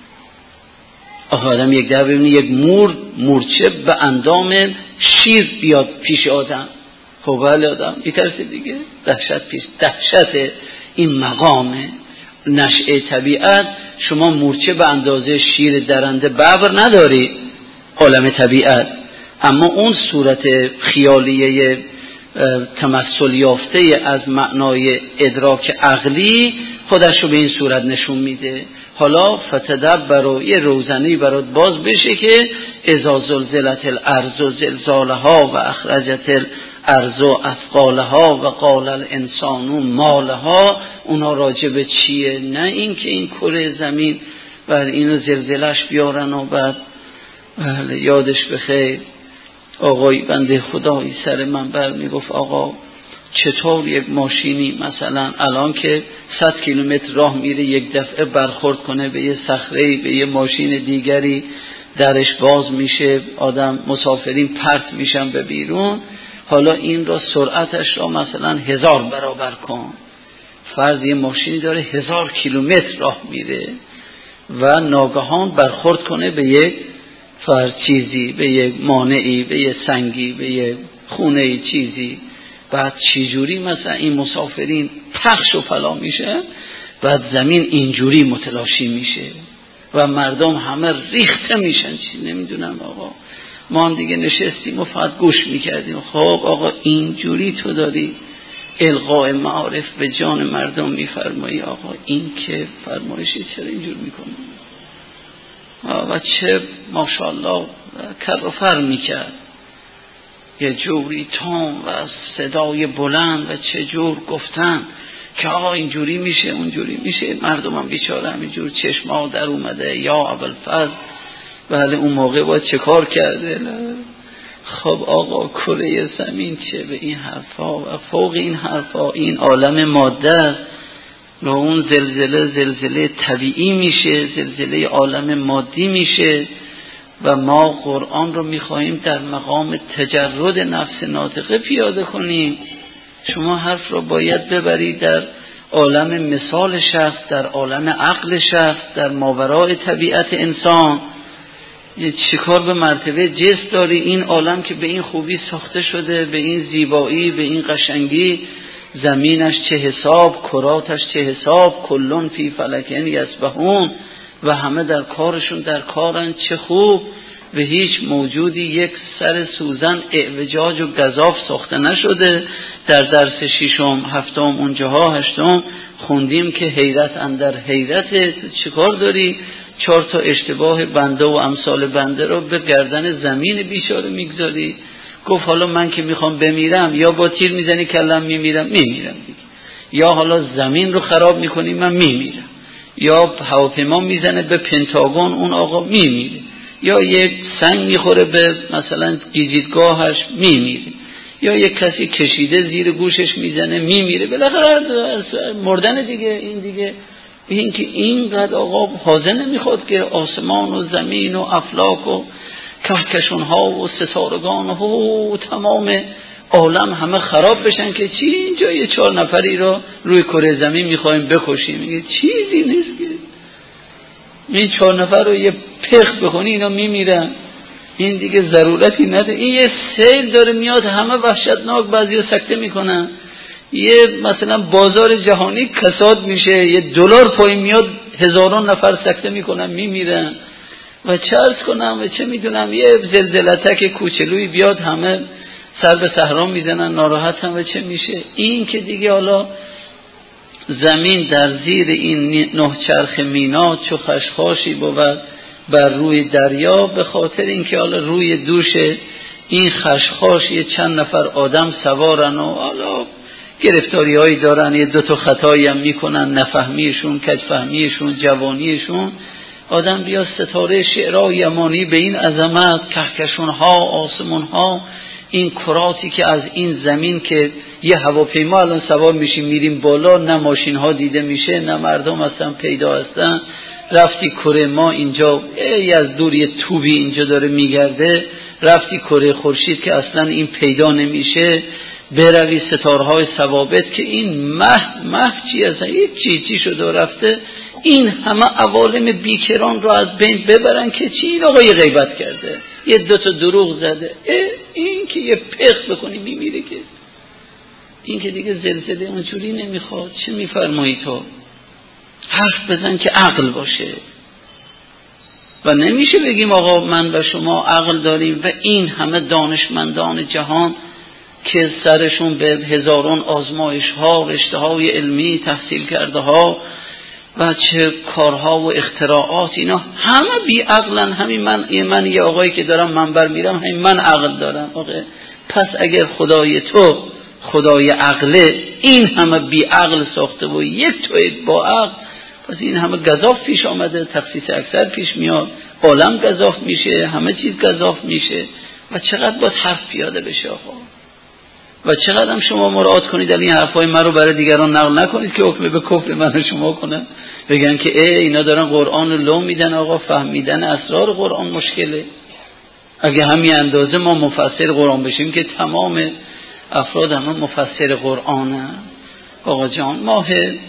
آدم یک در ببینی یک مورچه به اندام شیر بیاد پیش آدم، خب بله آدم میترسه دیگه، دهشت این مقامه نشأه طبیعت. شما مورچه به اندازه شیر درنده ببر نداری عالم طبیعت، اما اون صورت خیالیه تمثل یافته از معنای ادراک عقلی خودش رو به این صورت نشون میده. حالا فتدبروا یه روزنی برات باز بشه که اذا زلزلت الارض زلزالها و اخرجت الارض اثقالها و قال الانسان ما لها، اونا راجب چیه؟ نه این که این کره زمین بر اینو زلزلش بیارن و بعد یادش بخیر آقای بنده خدایی سر منبر میگفت آقا چطور یک ماشینی مثلا الان که 100 کیلومتر راه میره یک دفعه برخورد کنه به یه صخره‌ای، به یه ماشین دیگری، درش باز میشه، آدم مسافرین پرت میشن به بیرون. حالا این را سرعتش را مثلا 1000 برابر کن، فرض یه ماشینی داره 1000 کیلومتر راه میره و ناگهان برخورد کنه به یک فرض چیزی، به یک مانعی، به یک سنگی، به یک خونه چیزی، بعد چجوری مثلا این مسافرین پخش و پلا میشه، بعد زمین اینجوری متلاشی میشه و مردم همه ریخته میشن. چی نمیدونم آقا، ما هم دیگه نشستیم و فقط گوش میکردیم. خب آقا اینجوری تو داری القاء معارف به جان مردم میفرمایی، آقا این که فرمایشی چرا اینجور میکنی؟ و چه ماشاءالله کر و فر میکرد، یه جوری تام و صدای بلند و چه جور گفتن که آقا اینجوری میشه اونجوری میشه. مردم هم بیچاره همینجور چشما در اومده یا ابوالفضل، بله اون موقع باید چه کار کرده؟ خب آقا کره زمین چه به این حرفا و فوق این حرفا این عالم ماده است و اون زلزله طبیعی میشه، زلزله عالم مادی میشه و ما قرآن رو میخواهیم در مقام تجرد نفس ناطقه پیاده کنیم. شما حرف رو باید ببرید در عالم مثال شخص، در عالم عقل شخص، در ماورای طبیعت انسان. چیکار به مرتبه جسم داری؟ این عالم که به این خوبی ساخته شده، به این زیبایی، به این قشنگی، زمینش چه حساب، کراتش چه حساب، کلون فی فلکن یسبحون، و همه در کارشون در کارن، چه خوب. و هیچ موجودی یک سر سوزن اعوجاج و گزاف ساخته نشده. در درس 6م 7م اونجاها 8م خوندیم که حیرت اندر حیرت. چیکار داری؟ 4 تا اشتباه بنده و امثال بنده رو به گردن زمین بیچاره میگذاری. گفت حالا من که میخوام بمیرم، یا با تیر میزنی کلم میمیرم دیگه، یا حالا زمین رو خراب میکنی من میمیرم، یا هواپیما میزنه به پنتاگون اون آقا میمیره، یا یک سنگ میخوره به مثلا گیجیدگاهش میمیره، یا یک کسی کشیده زیر گوشش میزنه میمیره، بالاخره مردن دیگه. این دیگه این که اینقدر آقا حاضر نمیخواد که آسمان و زمین و افلاک و کهکشان ها و ستارگان و تمام عالم همه خراب بشن که چی اینجا یه 4 نفری رو روی کره زمین میخوایم بکشیم. میگه چیزی نیست که این 4 نفر رو یه پخ بکنی اینا میمیرن. این دیگه ضرورتی نداره. این یه سیل داره میاد، همه وحشتناک، بعضیا سکته میکنن. یه مثلا بازار جهانی کساد میشه، یه دلار پایین میاد، هزاران نفر سکته میکنن، میمیرن. و چه عرض کنم و چه میدونم، یه زلزلتک کوچلوی بیاد همه سر به صحرا میزنن، ناراحت هم و چه میشه. این که دیگه حالا زمین در زیر این 9 چرخ مینا چو خشخاشی بود بر روی دریا، به خاطر اینکه حالا روی دوش این خشخاش یه چند نفر آدم سوارن و حالا گرفتاری هایی دارن، یه 2 تا خطایی هم میکنن، نفهمیشون، کجفهمیشون، جوانیشون. آدم بیا ستاره شعرهای یمانی به این عظمت، کهکشان ها، آسمون ها، این کراتی که از این زمین که یه هواپیما الان سوار میشیم میریم بالا، نه ماشین ها دیده میشه، نه مردم اصلا پیدا هستن. رفتی کره ما اینجا از دور یه توبی اینجا داره میگرده، رفتی کره خورشید که اصلا این پیدا نمیشه، بروی ستارهای ثوابت که این مه چی اصلا چی شده رفته. این همه عوالم بیکران رو از بین ببرن که چی؟ این آقای غیبت کرده، یه 2 تا دروغ زده، این که یه پخ بکنی میمیره. که این که دیگه زلزله اونجوری نمیخواد. چه میفرمایی تو؟ حرف بزن که عقل باشه. و نمیشه بگیم آقا من و شما عقل داریم و این همه دانشمندان جهان که سرشون به هزاران آزمایش ها، رشته های علمی تحصیل کرده ها و چه کارها و اختراعات، اینا همه بی عقلن. همین من یه آقایی که دارم منبر میرم، همین من عقل دارم. آقا پس اگر خدای تو خدای عقله، این همه بی عقل ساخته و یک توی با عقل، پس این همه گزاف پیش آمده، تخصیص اکثر پیش میاد، عالم گزاف میشه، همه چیز گزاف میشه. و چقدر باید حرف پیاده بشه آقا، و چقدر هم شما مراعات کنید در این حرفای من رو برای دیگران نقل نکنید که حکم به کفر من و شما کنن، بگن که اینا دارن قرآن رو لو میدن. آقا فهمیدن اسرار قرآن مشکله. اگه همین اندازه ما مفسر قرآن بشیم که تمام افراد همه مفسر قرآنه. آقا جان ماه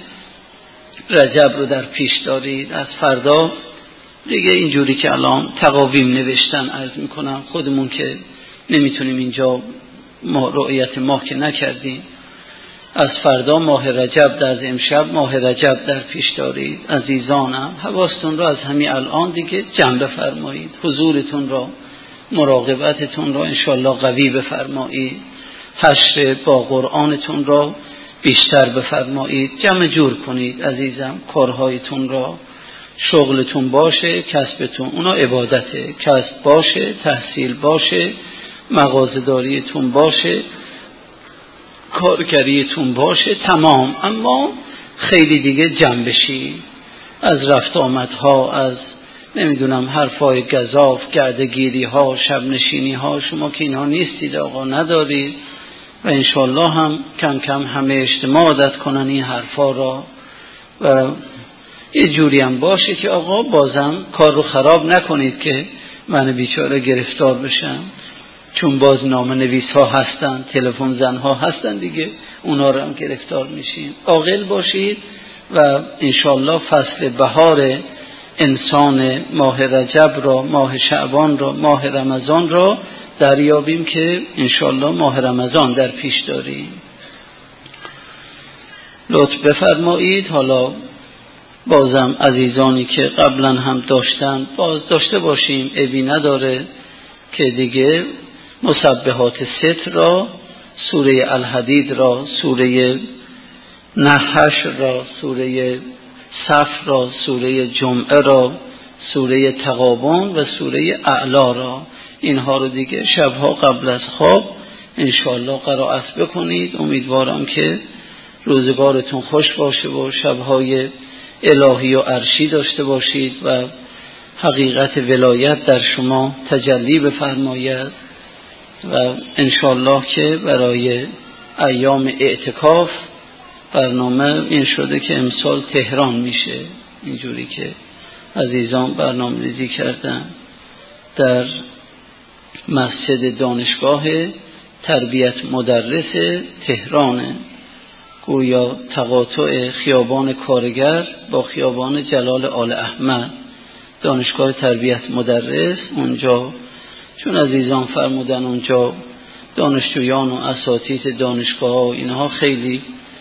رجب رو در پیش دارید، از فردا دیگه اینجوری که الان تقاویم نوشتن عرض میکنم، خودمون که نمیتونیم اینجا رؤیت ماه که نکردیم، از فردا ماه رجب، از امشب ماه رجب در پیش دارید. عزیزانم حواستون رو از همین الان دیگه جمع بفرمایید، حضورتون را، مراقبتتون را انشالله قوی بفرمایید، حشر با قرآنتون را بیشتر بفرمایید، جمع جور کنید عزیزم. کارهایتون را، شغلتون باشه، کسبتون، اونا عبادته، کسب باشه، تحصیل باشه، مغازه‌داریتون باشه، کارگریتون باشه، تمام. اما خیلی دیگه جمع بشید از رفت آمدها، از نمیدونم حرفای گزاف، گردگیری ها، شب نشینی ها. شما که اینها نیستید آقا، ندارید. و انشالله هم کم کم همه اجتماع عادت کنن این حرفا را و یه جوری هم باشه که آقا بازم کار رو خراب نکنید که من بیچاره گرفتار بشم، چون باز نامه نویس ها هستن، تلفن زن ها هستن دیگه، اونا رو هم گرفتار میشین. عاقل باشید و انشالله فصل بهار انسان ماه رجب را، ماه شعبان را، ماه رمضان را دریابیم که انشالله ماه رمضان در پیش داریم. لطف بفرمایید. حالا بازم عزیزانی که قبلا هم داشتن باز داشته باشیم، عیبی نداره که دیگه مسبحات ستر را، سوره الحدید را، سوره نحش را، سوره صف را، سوره جمعه را، سوره تغابن و سوره اعلا را، اینها رو دیگه شبها قبل از خواب انشاءالله قرائت بکنید. امیدوارم که روزگارتون خوش باشه و شبهای الهی و عرشی داشته باشید و حقیقت ولایت در شما تجلی بفرماید و انشاءالله که برای ایام اعتکاف برنامه این شده که امسال تهران میشه، اینجوری که عزیزان برنامه ریزی کردن در مسجد دانشگاه تربیت مدرس تهران، گویا تقاطع خیابان کارگر با خیابان جلال آل احمد، دانشگاه تربیت مدرس، اونجا چون عزیزان فرمودن اونجا دانشجویان و اساتید دانشگاه ها و اینها خیلی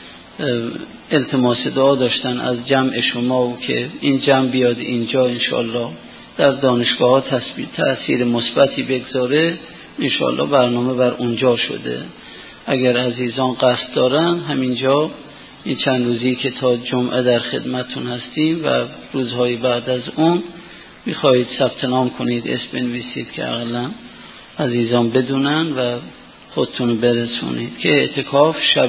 التماس دعا داشتن از جمع شما و که این جمع بیاد اینجا انشالله در دانشگاه ها تأثیر مثبتی بگذاره. انشالله برنامه بر اونجا شده. اگر عزیزان قصد دارن همینجا این چند روزی که تا جمعه در خدمتون هستیم و روزهای بعد از اون میخواهید ثبت نام کنید، اسم بنویسید که اقلا عزیزان بدونن و خودتون برسونید که اعتکاف شب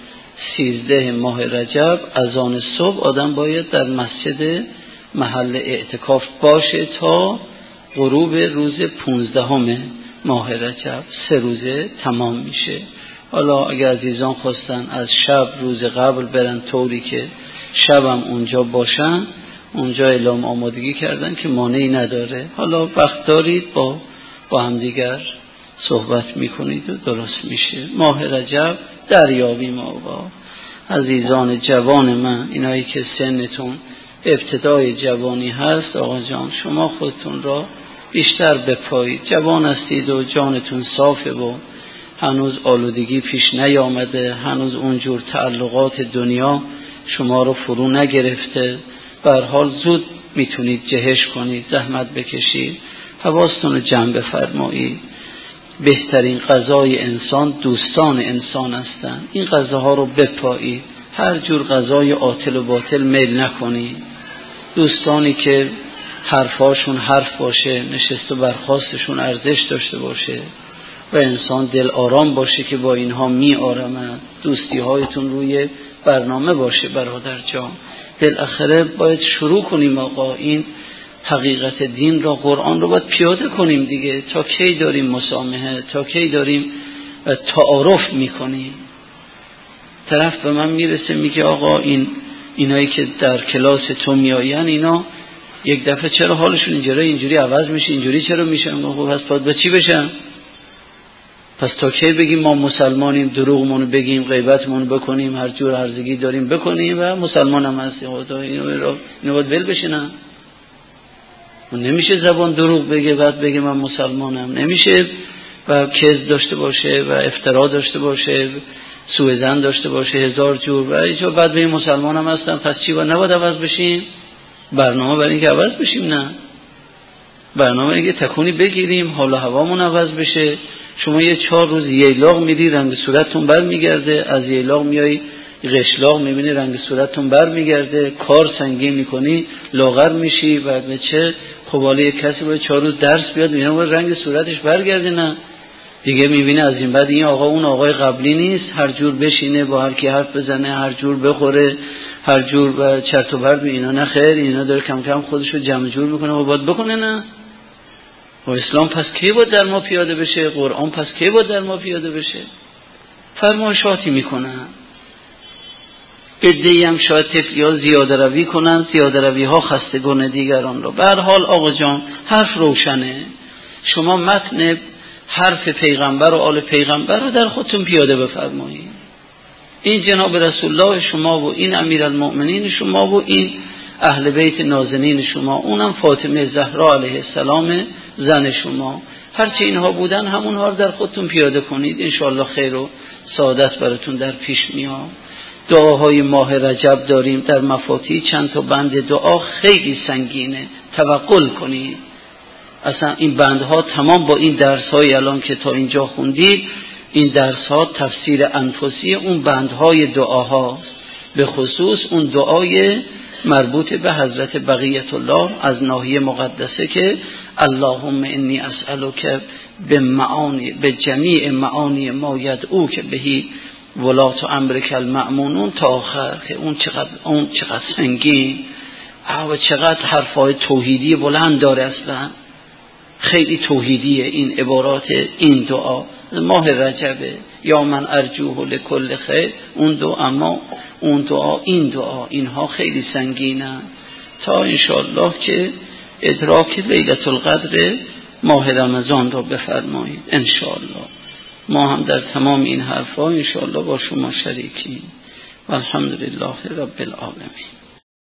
13 ماه رجب اذان صبح آدم باید در مسجد محل اعتکاف باشه تا غروب روز 15 ماه رجب، 3 روزه تمام میشه. حالا اگر عزیزان خواستن از شب روز قبل برن طوری که شبم اونجا باشن، اونجا اعلام آمادگی کردن که مانعی نداره. حالا وقت دارید با هم دیگر صحبت میکنید و درست میشه. ماه رجب دریابی ما با عزیزان جوان من، اینایی که سنتون ابتدای جوانی هست، آقا جان شما خودتون را بیشتر بپایید. جوان هستید و جانتون صافه و هنوز آلودگی پیش نیامده، هنوز اونجور تعلقات دنیا شما رو فرو نگرفته. به هر حال زود میتونید جهش کنید، زحمت بکشید، حواستون رو جمع بفرمایید. بهترین غذای انسان دوستان انسان هستن، این غذاها رو بپایید. هر جور غذای عاطل و باطل میل نکنید. دوستانی که حرفاشون حرف باشه، نشست و برخاستشون ارزش داشته باشه و انسان دل آرام باشه که با اینها می آرامد. دوستی هایتون روی برنامه باشه برادر جان. بالاخره باید شروع کنیم آقا این حقیقت دین را، قرآن رو باید پیاده کنیم دیگه. تا کی داریم مسامحه؟ تا کی داریم تعارف میکنیم؟ طرف به من میرسه میگه آقا اینایی که در کلاس تو میآین اینا یک دفعه چرا حالشون اینجوری عوض میشه، اینجوری چرا میشن؟ خب پس باید به چی بشن؟ پس تا کی بگیم ما مسلمانیم، دروغمونو بگیم، غیبتمونو بکنیم، هر جور هرزگی داریم بکنیم و مسلمان هم هستیم؟ اینو باید ول بشینن. نمیشه زبان دروغ بگه بعد بگه من مسلمانم، نمیشه و کذب داشته باشه و افترا داشته باشه، سوء ظن داشته باشه، هزار جور و ایجا بعد بگه مسلمانم هستم. پس چی نباید عوض بشیم؟ برنامه برای اینکه عوض بشیم؟ نه، برنامه اینکه تکونی بگیریم، حال و هوامون عوض بشه. شما یه 4 روز ییلاق میری رنگ صورتتون بر میگرده، از ییلاق میای قشلاق میبینی رنگ صورتتون بر میگرده، کار سنگین میکنی لاغر میشی و به چه خباله کسی باید 4 روز درس بیاد اینا باید رنگ صورتش برگرده؟ نه دیگه میبینه از این بعد این آقا اون آقای قبلی نیست، هر جور بشینه با هر کی حرف بزنه، هر جور بخوره، هر جور و چرت و پرت. اینا نه خیر، اینا داره کم کم خودشو جمع جور میکنه و باید بکنه. نه و اسلام پس کی باید در ما پیاده بشه؟ قرآن پس کی باید در ما پیاده بشه؟ فرمایشاتی میکنن. عده‌ای هم شاید طفلی‌ها زیاده روی کنن، زیاده روی ها خستگان دیگران رو. به هر حال آقا جان حرف روشنه. شما متن حرف پیغمبر و آل پیغمبر رو در خودتون پیاده بفرمایید. این جناب رسول الله شما و این امیرالمؤمنین شما و این اهل بیت نازنین شما، اونم فاطمه زهرا علیه السلام زن شما، هرچی اینها بودن همونها رو در خودتون پیاده کنید. انشاءالله خیر و سعادت براتون در پیش میاد. دعاهای ماه رجب داریم در مفاتیح، چند تا بند دعا خیلی سنگینه، توکل کنید. اصلا این بندها تمام با این درس‌های الان که تا اینجا خوندید، این درس‌ها تفسیر انفسی اون بندهای دعاهاست، به خصوص اون دعای مربوط به حضرت بقیت الله از ناحیه مقدسه که اللهم انی اسألک به جمیع معانی ما یدعوک بهی ولات امرک المأمونون تا آخر، که اون چقدر سنگین و چقدر حرفای توحیدی بلند داره. اصلا خیلی توحیدیه این عبارات این دعا. ماه رجبه یا من ارجوه لکل خیر، اون دعا، اما اون دعا این دعا، اینها خیلی سنگینه. تا انشاءالله که ادراک لیلة القدر ماه رمضان را بفرمایید. انشاءالله ما هم در تمام این حرفا انشاءالله با شما شریکیم. والحمدلله رب العالمین.